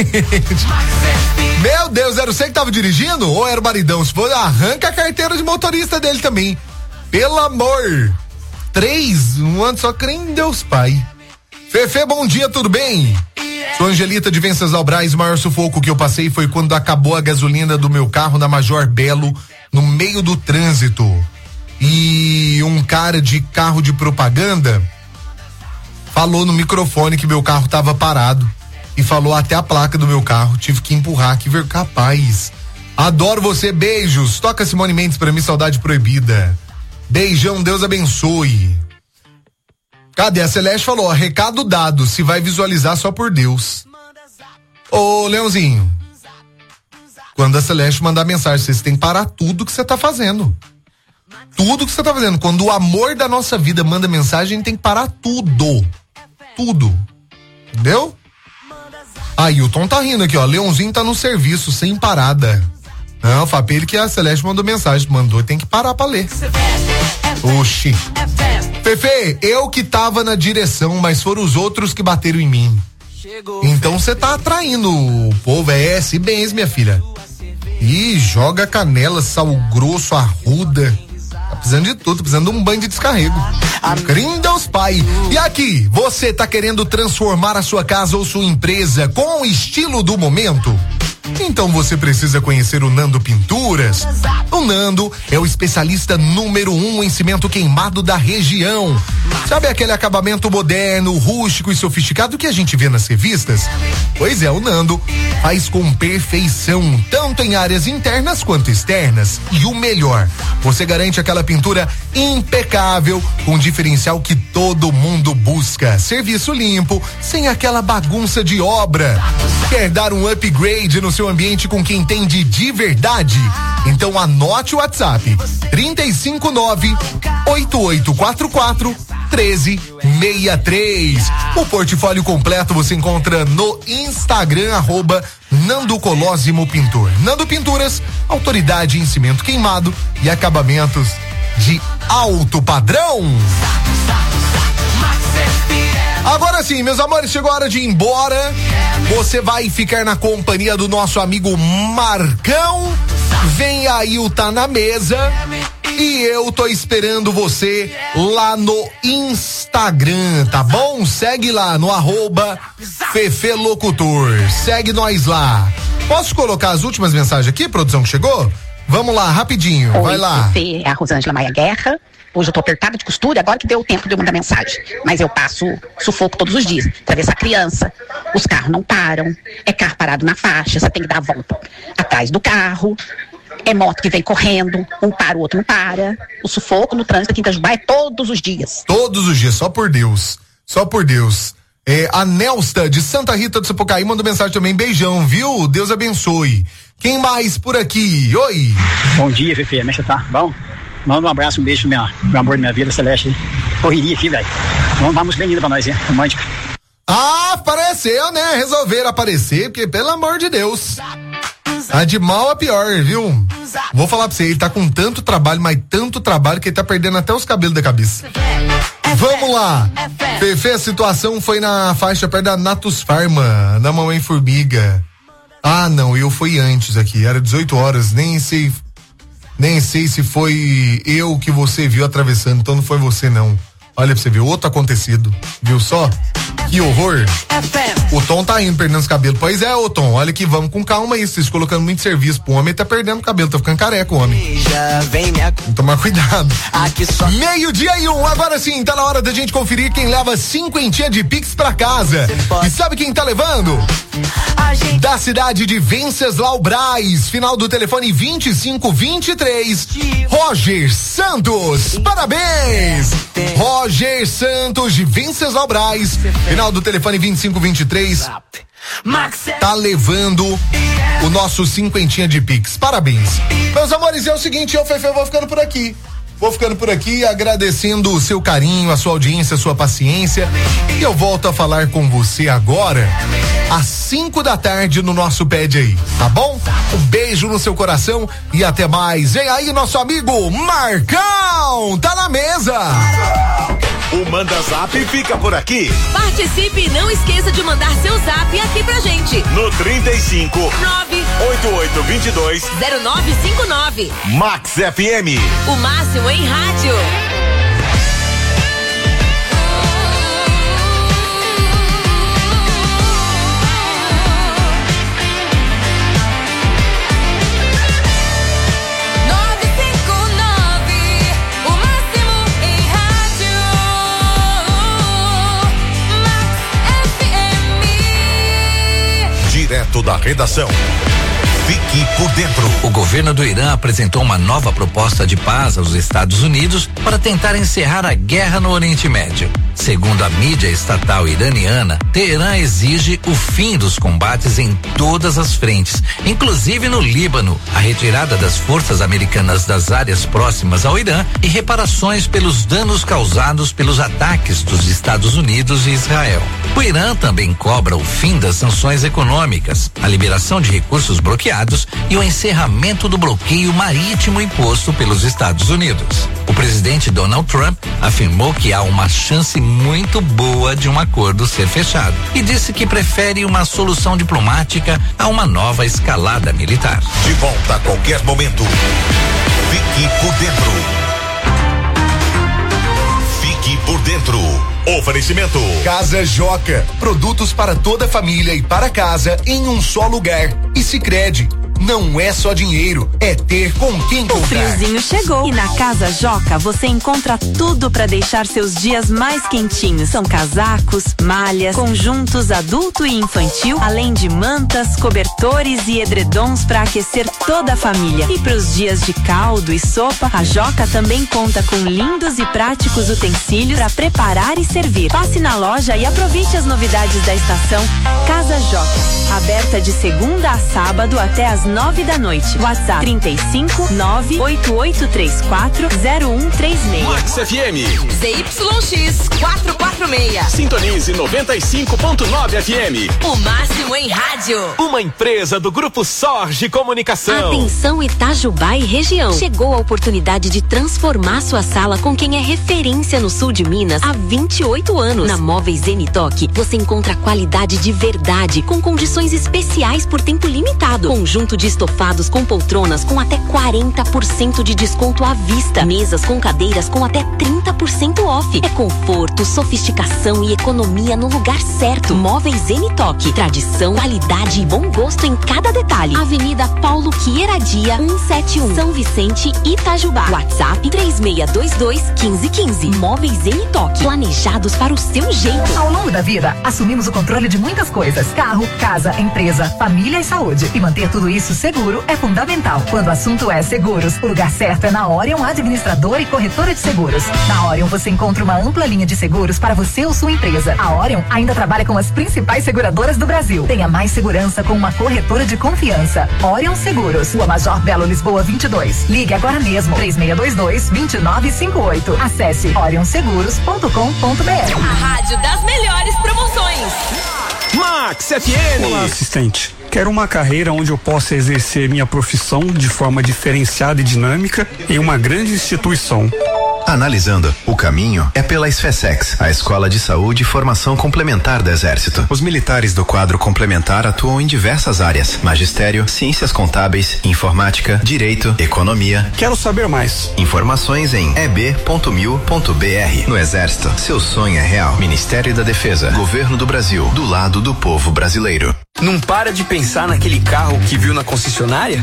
Meu Deus, era você que tava dirigindo? Ou era o maridão? Se for, arranca a carteira de motorista dele também. Pelo amor. Três, um ano só, crê em Deus Pai. Fefe, bom dia, tudo bem? Sou Angelita de Venceslau Braz. O maior sufoco que eu passei foi quando acabou a gasolina do meu carro na Major Belo, no meio do trânsito. E um cara de carro de propaganda falou no microfone que meu carro tava parado e falou até a placa do meu carro. Tive que empurrar, que ver capaz. Adoro você, beijos. Toca Simone Mendes pra mim, Saudade Proibida. Beijão, Deus abençoe. Cadê? A Celeste falou, ó, recado dado, se vai visualizar só por Deus. Ô, Leãozinho, quando a Celeste mandar mensagem, vocês têm que parar tudo que você tá fazendo. Tudo que você tá fazendo. Quando o amor da nossa vida manda mensagem, tem que parar tudo. Tudo. Entendeu? Aí o Tom tá rindo aqui, ó. Leãozinho tá no serviço, sem parada. Não, foi ele que a Celeste mandou mensagem. Mandou, tem que parar pra ler. Oxi. Fefe, eu que tava na direção, mas foram os outros que bateram em mim. Então você tá atraindo o povo, é esse bens, minha filha. Ih, joga canela, sal grosso, arruda. Tá precisando de tudo, tá precisando de um banho de descarrego. Crinda aos pai. E aqui, você tá querendo transformar a sua casa ou sua empresa com o estilo do momento? Então você precisa conhecer o Nando Pinturas. O Nando é o especialista número um em cimento queimado da região. Sabe aquele acabamento moderno, rústico e sofisticado que a gente vê nas revistas? Pois é, o Nando faz com perfeição, tanto em áreas internas quanto externas. E o melhor, você garante aquela pintura impecável, com diferencial que todo mundo busca. Serviço limpo, sem aquela bagunça de obra. Quer dar um upgrade no seu ambiente com quem entende de verdade? Então anote o WhatsApp trinta e cinco nove, oito oito quatro quatro, treze sessenta e três. O portfólio completo você encontra no Instagram, arroba Nando Colosimo Pintor. Nando Pinturas, autoridade em cimento queimado e acabamentos de alto padrão. Agora sim, meus amores, chegou a hora de ir embora. Você vai ficar na companhia do nosso amigo Marcão. Vem aí o Tá na Mesa. E eu tô esperando você lá no Instagram, tá bom? Segue lá no arroba Fefe Locutor. Segue nós lá. Posso colocar as últimas mensagens aqui, produção, que chegou? Vamos lá, rapidinho. Oi, vai lá. Fefe, é a Rosângela Maia Guerra. Hoje eu tô apertada de costura, agora que deu o tempo de eu mandar mensagem. Mas eu passo sufoco todos os dias. Atravessar a criança, os carros não param, é carro parado na faixa, você tem que dar a volta atrás do carro. É moto que vem correndo, um para, o outro não para. O sufoco no trânsito aqui em Itajubá é todos os dias. Todos os dias, só por Deus. Só por Deus. É, a Nelsta de Santa Rita do Sapucaí mandou mensagem também. Beijão, viu? Deus abençoe. Quem mais por aqui? Oi. Bom dia, Fefe. Como é que você tá? Bom? Manda um abraço, um beijo pro meu, meu amor da minha vida, Celeste. Correria aqui, velho. Vamos dar uma música linda pra nós, hein? Romântica. Ah, apareceu, né? Resolveram aparecer, porque pelo amor de Deus. Tá de mal a pior, viu? Vou falar pra você, ele tá com tanto trabalho, mas tanto trabalho que ele tá perdendo até os cabelos da cabeça. Vamos lá. Fefe, a situação foi na faixa perto da Natus Pharma, da Mamãe Formiga. Ah, não, eu fui antes aqui, era dezoito horas, nem sei, nem sei se foi eu que você viu atravessando, então não foi você não. Olha pra você ver, outro acontecido, viu só? Que horror. O Tom tá indo perdendo os cabelos. Pois é, ô Tom, olha que vamos com calma aí, vocês colocando muito serviço pro homem, tá perdendo o cabelo, tá ficando careca o homem. Tem que tomar cuidado. Meio dia e um, agora sim, tá na hora da gente conferir quem leva cinquentinha de Pix pra casa. E sabe quem tá levando? Da cidade de Venceslau Braz, final do telefone vinte e cinco vinte e três, Roger Santos, parabéns! Roger Santos de Venceslau Braz, final do telefone vinte e cinco vinte e três, tá levando o nosso cinquentinha de Pix, parabéns. Meus amores, é o seguinte, eu, Fefe, eu vou ficando por aqui. Vou ficando por aqui agradecendo o seu carinho, a sua audiência, a sua paciência. E eu volto a falar com você agora às cinco da tarde no nosso Pede Aí, tá bom? Um beijo no seu coração e até mais. Vem aí nosso amigo Marcão, tá na mesa. O Manda Zap fica por aqui. Participe e não esqueça de mandar seu zap aqui pra gente. No trinta e cinco, nove oito oito dois dois, zero nove cinco nove. Max F M. O máximo em rádio. Direto da redação. Fique por dentro. O governo do Irã apresentou uma nova proposta de paz aos Estados Unidos para tentar encerrar a guerra no Oriente Médio. Segundo a mídia estatal iraniana, Teherã exige o fim dos combates em todas as frentes, inclusive no Líbano, a retirada das forças americanas das áreas próximas ao Irã e reparações pelos danos causados pelos ataques dos Estados Unidos e Israel. O Irã também cobra o fim das sanções econômicas, a liberação de recursos bloqueados e o encerramento do bloqueio marítimo imposto pelos Estados Unidos. O presidente Donald Trump afirmou que há uma chance muito boa de um acordo ser fechado e disse que prefere uma solução diplomática a uma nova escalada militar. De volta a qualquer momento. Fique por dentro. Fique por dentro. Oferecimento Casa Joca, produtos para toda a família e para casa em um só lugar. E Sicredi, não é só dinheiro, é ter com quem comprar. O friozinho chegou e na Casa Joca você encontra tudo para deixar seus dias mais quentinhos. São casacos, malhas, conjuntos adulto e infantil, além de mantas, cobertores e edredons para aquecer toda a família. E para os dias de caldo e sopa, a Joca também conta com lindos e práticos utensílios para preparar e servir. Passe na loja e aproveite as novidades da estação. Casa Joca, aberta de segunda a sábado até às nove da noite. WhatsApp trinta e cinco, nove oito oito três quatro, zero um três seis. Max F M. Z Y X quatrocentos e quarenta e seis. Sintonize noventa e cinco ponto nove F M. O máximo em rádio. Uma empresa do Grupo Sorge Comunicação. Atenção Itajubá e região. Chegou a oportunidade de transformar sua sala com quem é referência no sul de Minas há vinte e oito anos. Na Móveis Zenitoque, você encontra qualidade de verdade, com condições especiais por tempo limitado. Conjunto de estofados com poltronas com até quarenta por cento de desconto à vista. Mesas com cadeiras com até trinta por cento off. É conforto, sofisticação e economia no lugar certo. Móveis Zenitoque. Tradição, qualidade e bom gosto em cada detalhe. Avenida Paulo Quieradia, cento e setenta e um, São Vicente, Itajubá. WhatsApp três seis dois dois, um cinco um cinco. Móveis Zenitoque. Planejados para o seu jeito. Ao longo da vida, assumimos o controle de muitas coisas: carro, casa, empresa, família e saúde. E manter tudo isso seguro é fundamental. Quando o assunto é seguros, o lugar certo é na Orion Administradora e Corretora de Seguros. Na Orion você encontra uma ampla linha de seguros para você ou sua empresa. A Orion ainda trabalha com as principais seguradoras do Brasil. Tenha mais segurança com uma corretora de confiança. Orion Seguros. Rua Major Belo Lisboa vinte e dois. Ligue agora mesmo. três seis dois dois, dois nove cinco oito. Acesse orion seguros ponto com ponto b r. A rádio das melhores promoções. Max F M. Olá, assistente. Quero uma carreira onde eu possa exercer minha profissão de forma diferenciada e dinâmica em uma grande instituição. Analisando, o caminho é pela SFESEX, a Escola de Saúde e Formação Complementar do Exército. Os militares do quadro complementar atuam em diversas áreas: magistério, ciências contábeis, informática, direito, economia. Quero saber mais. Informações em e b ponto mil ponto b r. No Exército, seu sonho é real. Ministério da Defesa, Governo do Brasil, do lado do povo brasileiro. Não para de pensar naquele carro que viu na concessionária?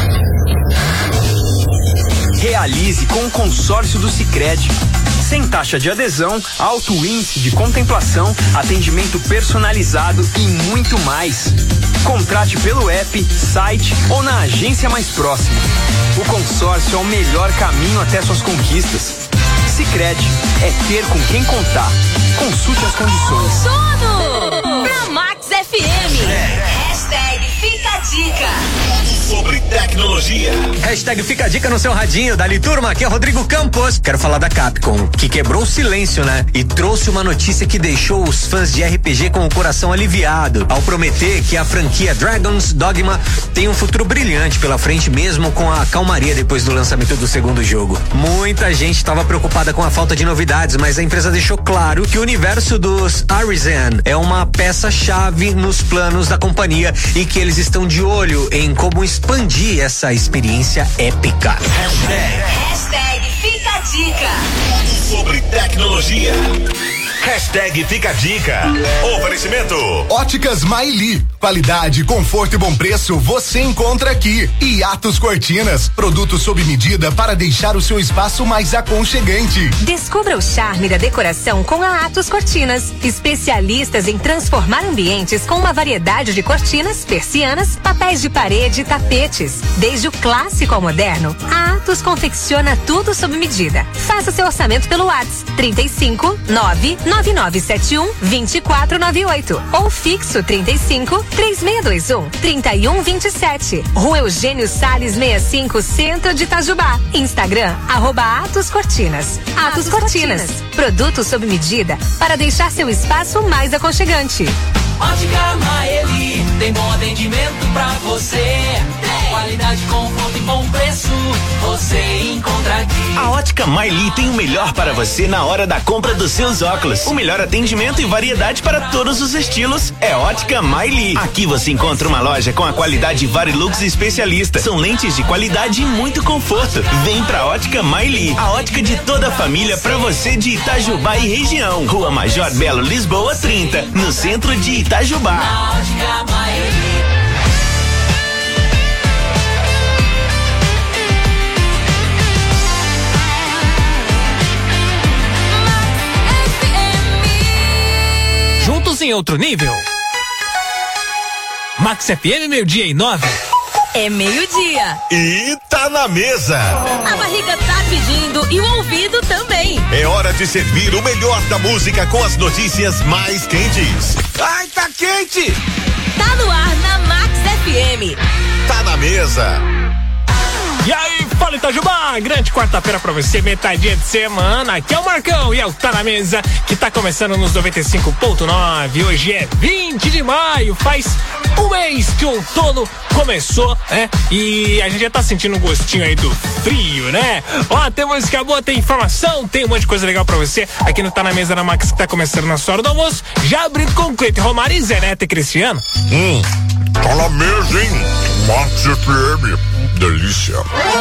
Realize com o consórcio do Sicredi. Sem taxa de adesão, alto índice de contemplação, atendimento personalizado e muito mais. Contrate pelo app, site ou na agência mais próxima. O consórcio é o melhor caminho até suas conquistas. Sicredi é ter com quem contar. Consulte as condições. Tudo na Max F M. Hashtag Fica a Dica. Sobre tecnologia. Hashtag Fica a Dica no seu radinho. Dali, turma, aqui é Rodrigo Campos. Quero falar da Capcom, que quebrou o silêncio, né? E trouxe uma notícia que deixou os fãs de R P G com o coração aliviado, ao prometer que a franquia Dragon's Dogma tem um futuro brilhante pela frente, mesmo com a calmaria depois do lançamento do segundo jogo. Muita gente estava preocupada com a falta de novidades, mas a empresa deixou claro que o universo dos Arisen é uma peça-chave nos planos da companhia e que eles estão de olho em como expandir essa experiência épica. Hashtag, Hashtag Fica a Dica. sobre tecnologia. Hashtag Fica a Dica. Oferecimento Óticas Maili. Qualidade, conforto e bom preço você encontra aqui. E Atos Cortinas. Produtos sob medida para deixar o seu espaço mais aconchegante. Descubra o charme da decoração com a Atos Cortinas. Especialistas em transformar ambientes com uma variedade de cortinas, persianas, papéis de parede e tapetes. Desde o clássico ao moderno, a Atos confecciona tudo sob medida. Faça seu orçamento pelo WhatsApp trinta e cinco, nove nove nove sete um, dois quatro nove oito ou fixo trinta e cinco, três seis dois um, trinta e um vinte e sete. Rua Eugênio Salles sessenta e cinco, Centro de Itajubá. Instagram, arroba Atos Cortinas. Atos Cortinas. Produtos sob medida para deixar seu espaço mais aconchegante. Ótica Maeli, tem bom atendimento pra você. Qualidade, conforto e bom preço, você encontra aqui. A Ótica Maili tem o melhor para você na hora da compra dos seus óculos. O melhor atendimento e variedade para todos os estilos é Ótica Maili. Aqui você encontra uma loja com a qualidade Varilux especialista. São lentes de qualidade e muito conforto. Vem pra Ótica Maili, a ótica de toda a família pra você de Itajubá e região. Rua Major Belo, Lisboa trinta, no centro de Itajubá. Na Ótica Maili. Juntos em outro nível. Max F M, meio-dia e nove. É meio-dia. E tá na mesa. A barriga tá pedindo e o ouvido também. É hora de servir o melhor da música com as notícias mais quentes. Ai, tá quente! Tá no ar na Max F M. Tá na mesa. E aí, fala Itajubá, grande quarta-feira pra você, metadinha de semana. Aqui é o Marcão e é o Tá na Mesa, que tá começando nos noventa e cinco ponto nove. Hoje é vinte de maio, faz um mês que o outono começou, né? E a gente já tá sentindo um gostinho aí do frio, né? Ó, tem música boa, tem informação, tem um monte de coisa legal pra você. Aqui no Tá na Mesa da Max, que tá começando na sua hora do almoço. Já abrindo com o Cleiton Romário e Zé Neto e Cristiano. Hum, tá na mesa, hein? Max F M, delícia.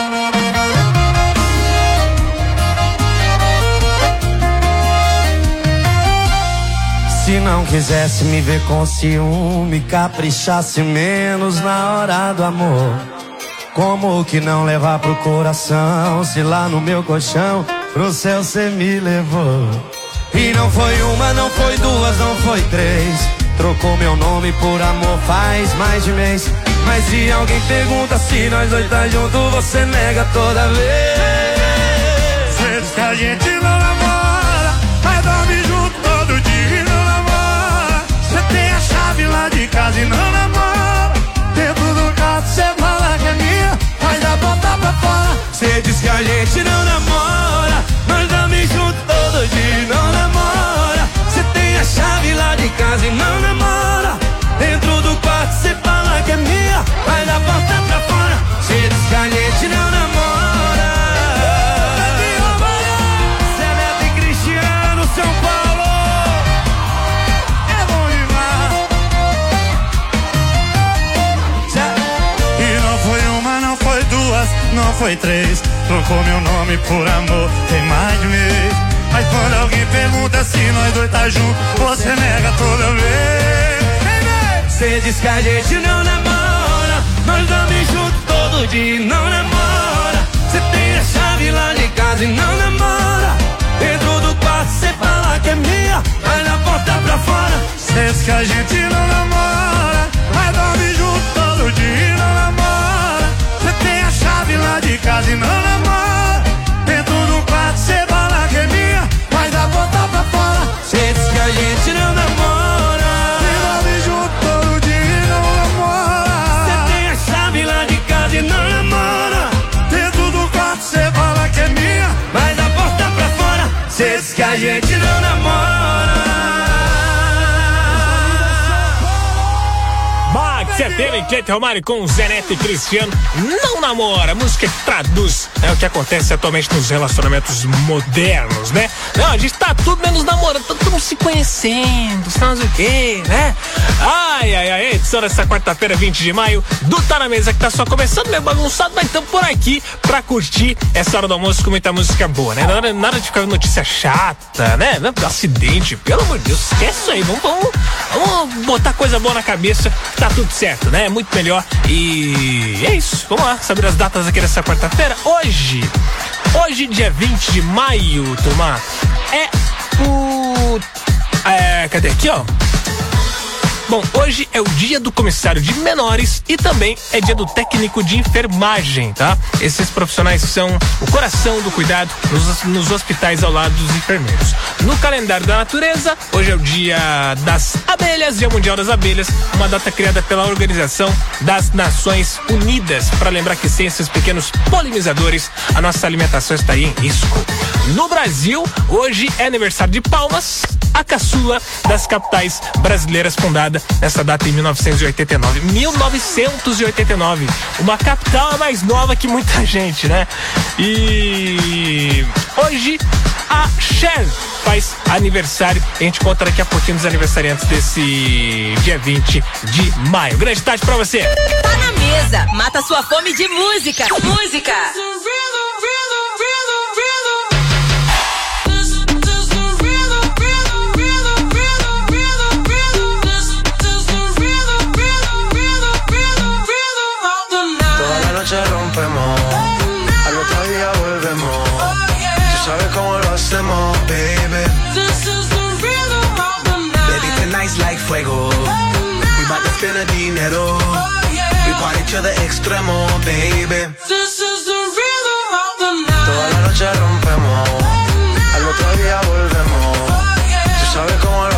Se não quisesse me ver com ciúme, caprichasse menos na hora do amor. Como que não levar pro coração, se lá no meu colchão pro céu cê me levou? E não foi uma, não foi duas, não foi três. Trocou meu nome por amor faz mais de mês. Mas se alguém pergunta se nós dois tá junto, você nega toda vez. Cê diz que a gente não namora, mas dorme junto todo dia e não namora. Cê tem a chave lá de casa e não namora. Dentro do carro cê fala que é minha, mas a porta pra fora. Cê diz que a gente não namora, mas dorme junto todo dia e não namora. Cê tem a chave lá de casa e não namora. Dentro do quarto cê fala que é minha, mas a porta pra fora. Cê diz que a gente não namora. Zé Neto e Cristiano, São Paulo. É bom demais. E não foi uma, não foi duas, não foi três. Trocou meu nome por amor, tem mais de mês. Mas quando alguém pergunta se nós dois tá junto, você nega toda vez. Cê diz que a gente não namora, nós dormimos juntos todo dia e não namora. Cê tem a chave lá de casa e não namora. Dentro do quarto cê fala que é minha, mas na porta pra fora. Cê diz que a gente não namora, mas dorme junto todo dia e não namora. Cê tem a chave lá de casa e não namora. Dentro do quarto cê fala que é minha, mas na porta pra fora. Cê diz que a gente não namora. E não namora. Dentro do quarto cê fala que é minha, mas a porta pra fora. Cê diz que a gente não namora. Max F M, Cleiton Romário com Zé Neto e Cristiano. Não namora, música que traduz é o que acontece atualmente nos relacionamentos modernos, né? Não, a gente tá tudo menos namorando, todo mundo se conhecendo, sabe o quê, né? Ai, ai, ai, edição dessa quarta-feira, vinte de maio, do Tá na Mesa, que tá só começando, meio bagunçado, mas estamos por aqui pra curtir essa hora do almoço com muita música boa, né? Nada, nada de ficar vendo notícia chata, né? Acidente, pelo amor de Deus, esquece isso aí, vamos, vamos, vamos botar coisa boa na cabeça, tá tudo certo, né? Muito melhor. E é isso, vamos lá, saber as datas aqui dessa quarta-feira. Hoje, hoje, dia vinte de maio, turma, é o... É, cadê aqui, ó? Bom, hoje é o dia do comissário de menores e também é dia do técnico de enfermagem, tá? Esses profissionais são o coração do cuidado nos, nos hospitais ao lado dos enfermeiros. No calendário da natureza, hoje é o dia das abelhas, dia mundial das abelhas, uma data criada pela Organização das Nações Unidas para lembrar que sem esses pequenos polinizadores, a nossa alimentação estaria em risco. No Brasil, hoje é aniversário de Palmas, a caçula das capitais brasileiras, fundada nessa data em mil novecentos e oitenta e nove. mil novecentos e oitenta e nove. Uma capital mais nova que muita gente, né? E hoje a Cher faz aniversário. A gente conta daqui a pouquinho dos aniversariantes desse dia vinte de maio. Grande tarde pra você. Tá na mesa, mata sua fome de música. Música. Rompemos, al otro día volvemos. Tú sabes cómo lo hacemos, baby. Baby, tonight's like fuego. We bout to spend the dinero. We party to the extremo, baby. Toda la noche rompemos, al otro día volvemos. Tú sabes cómo lo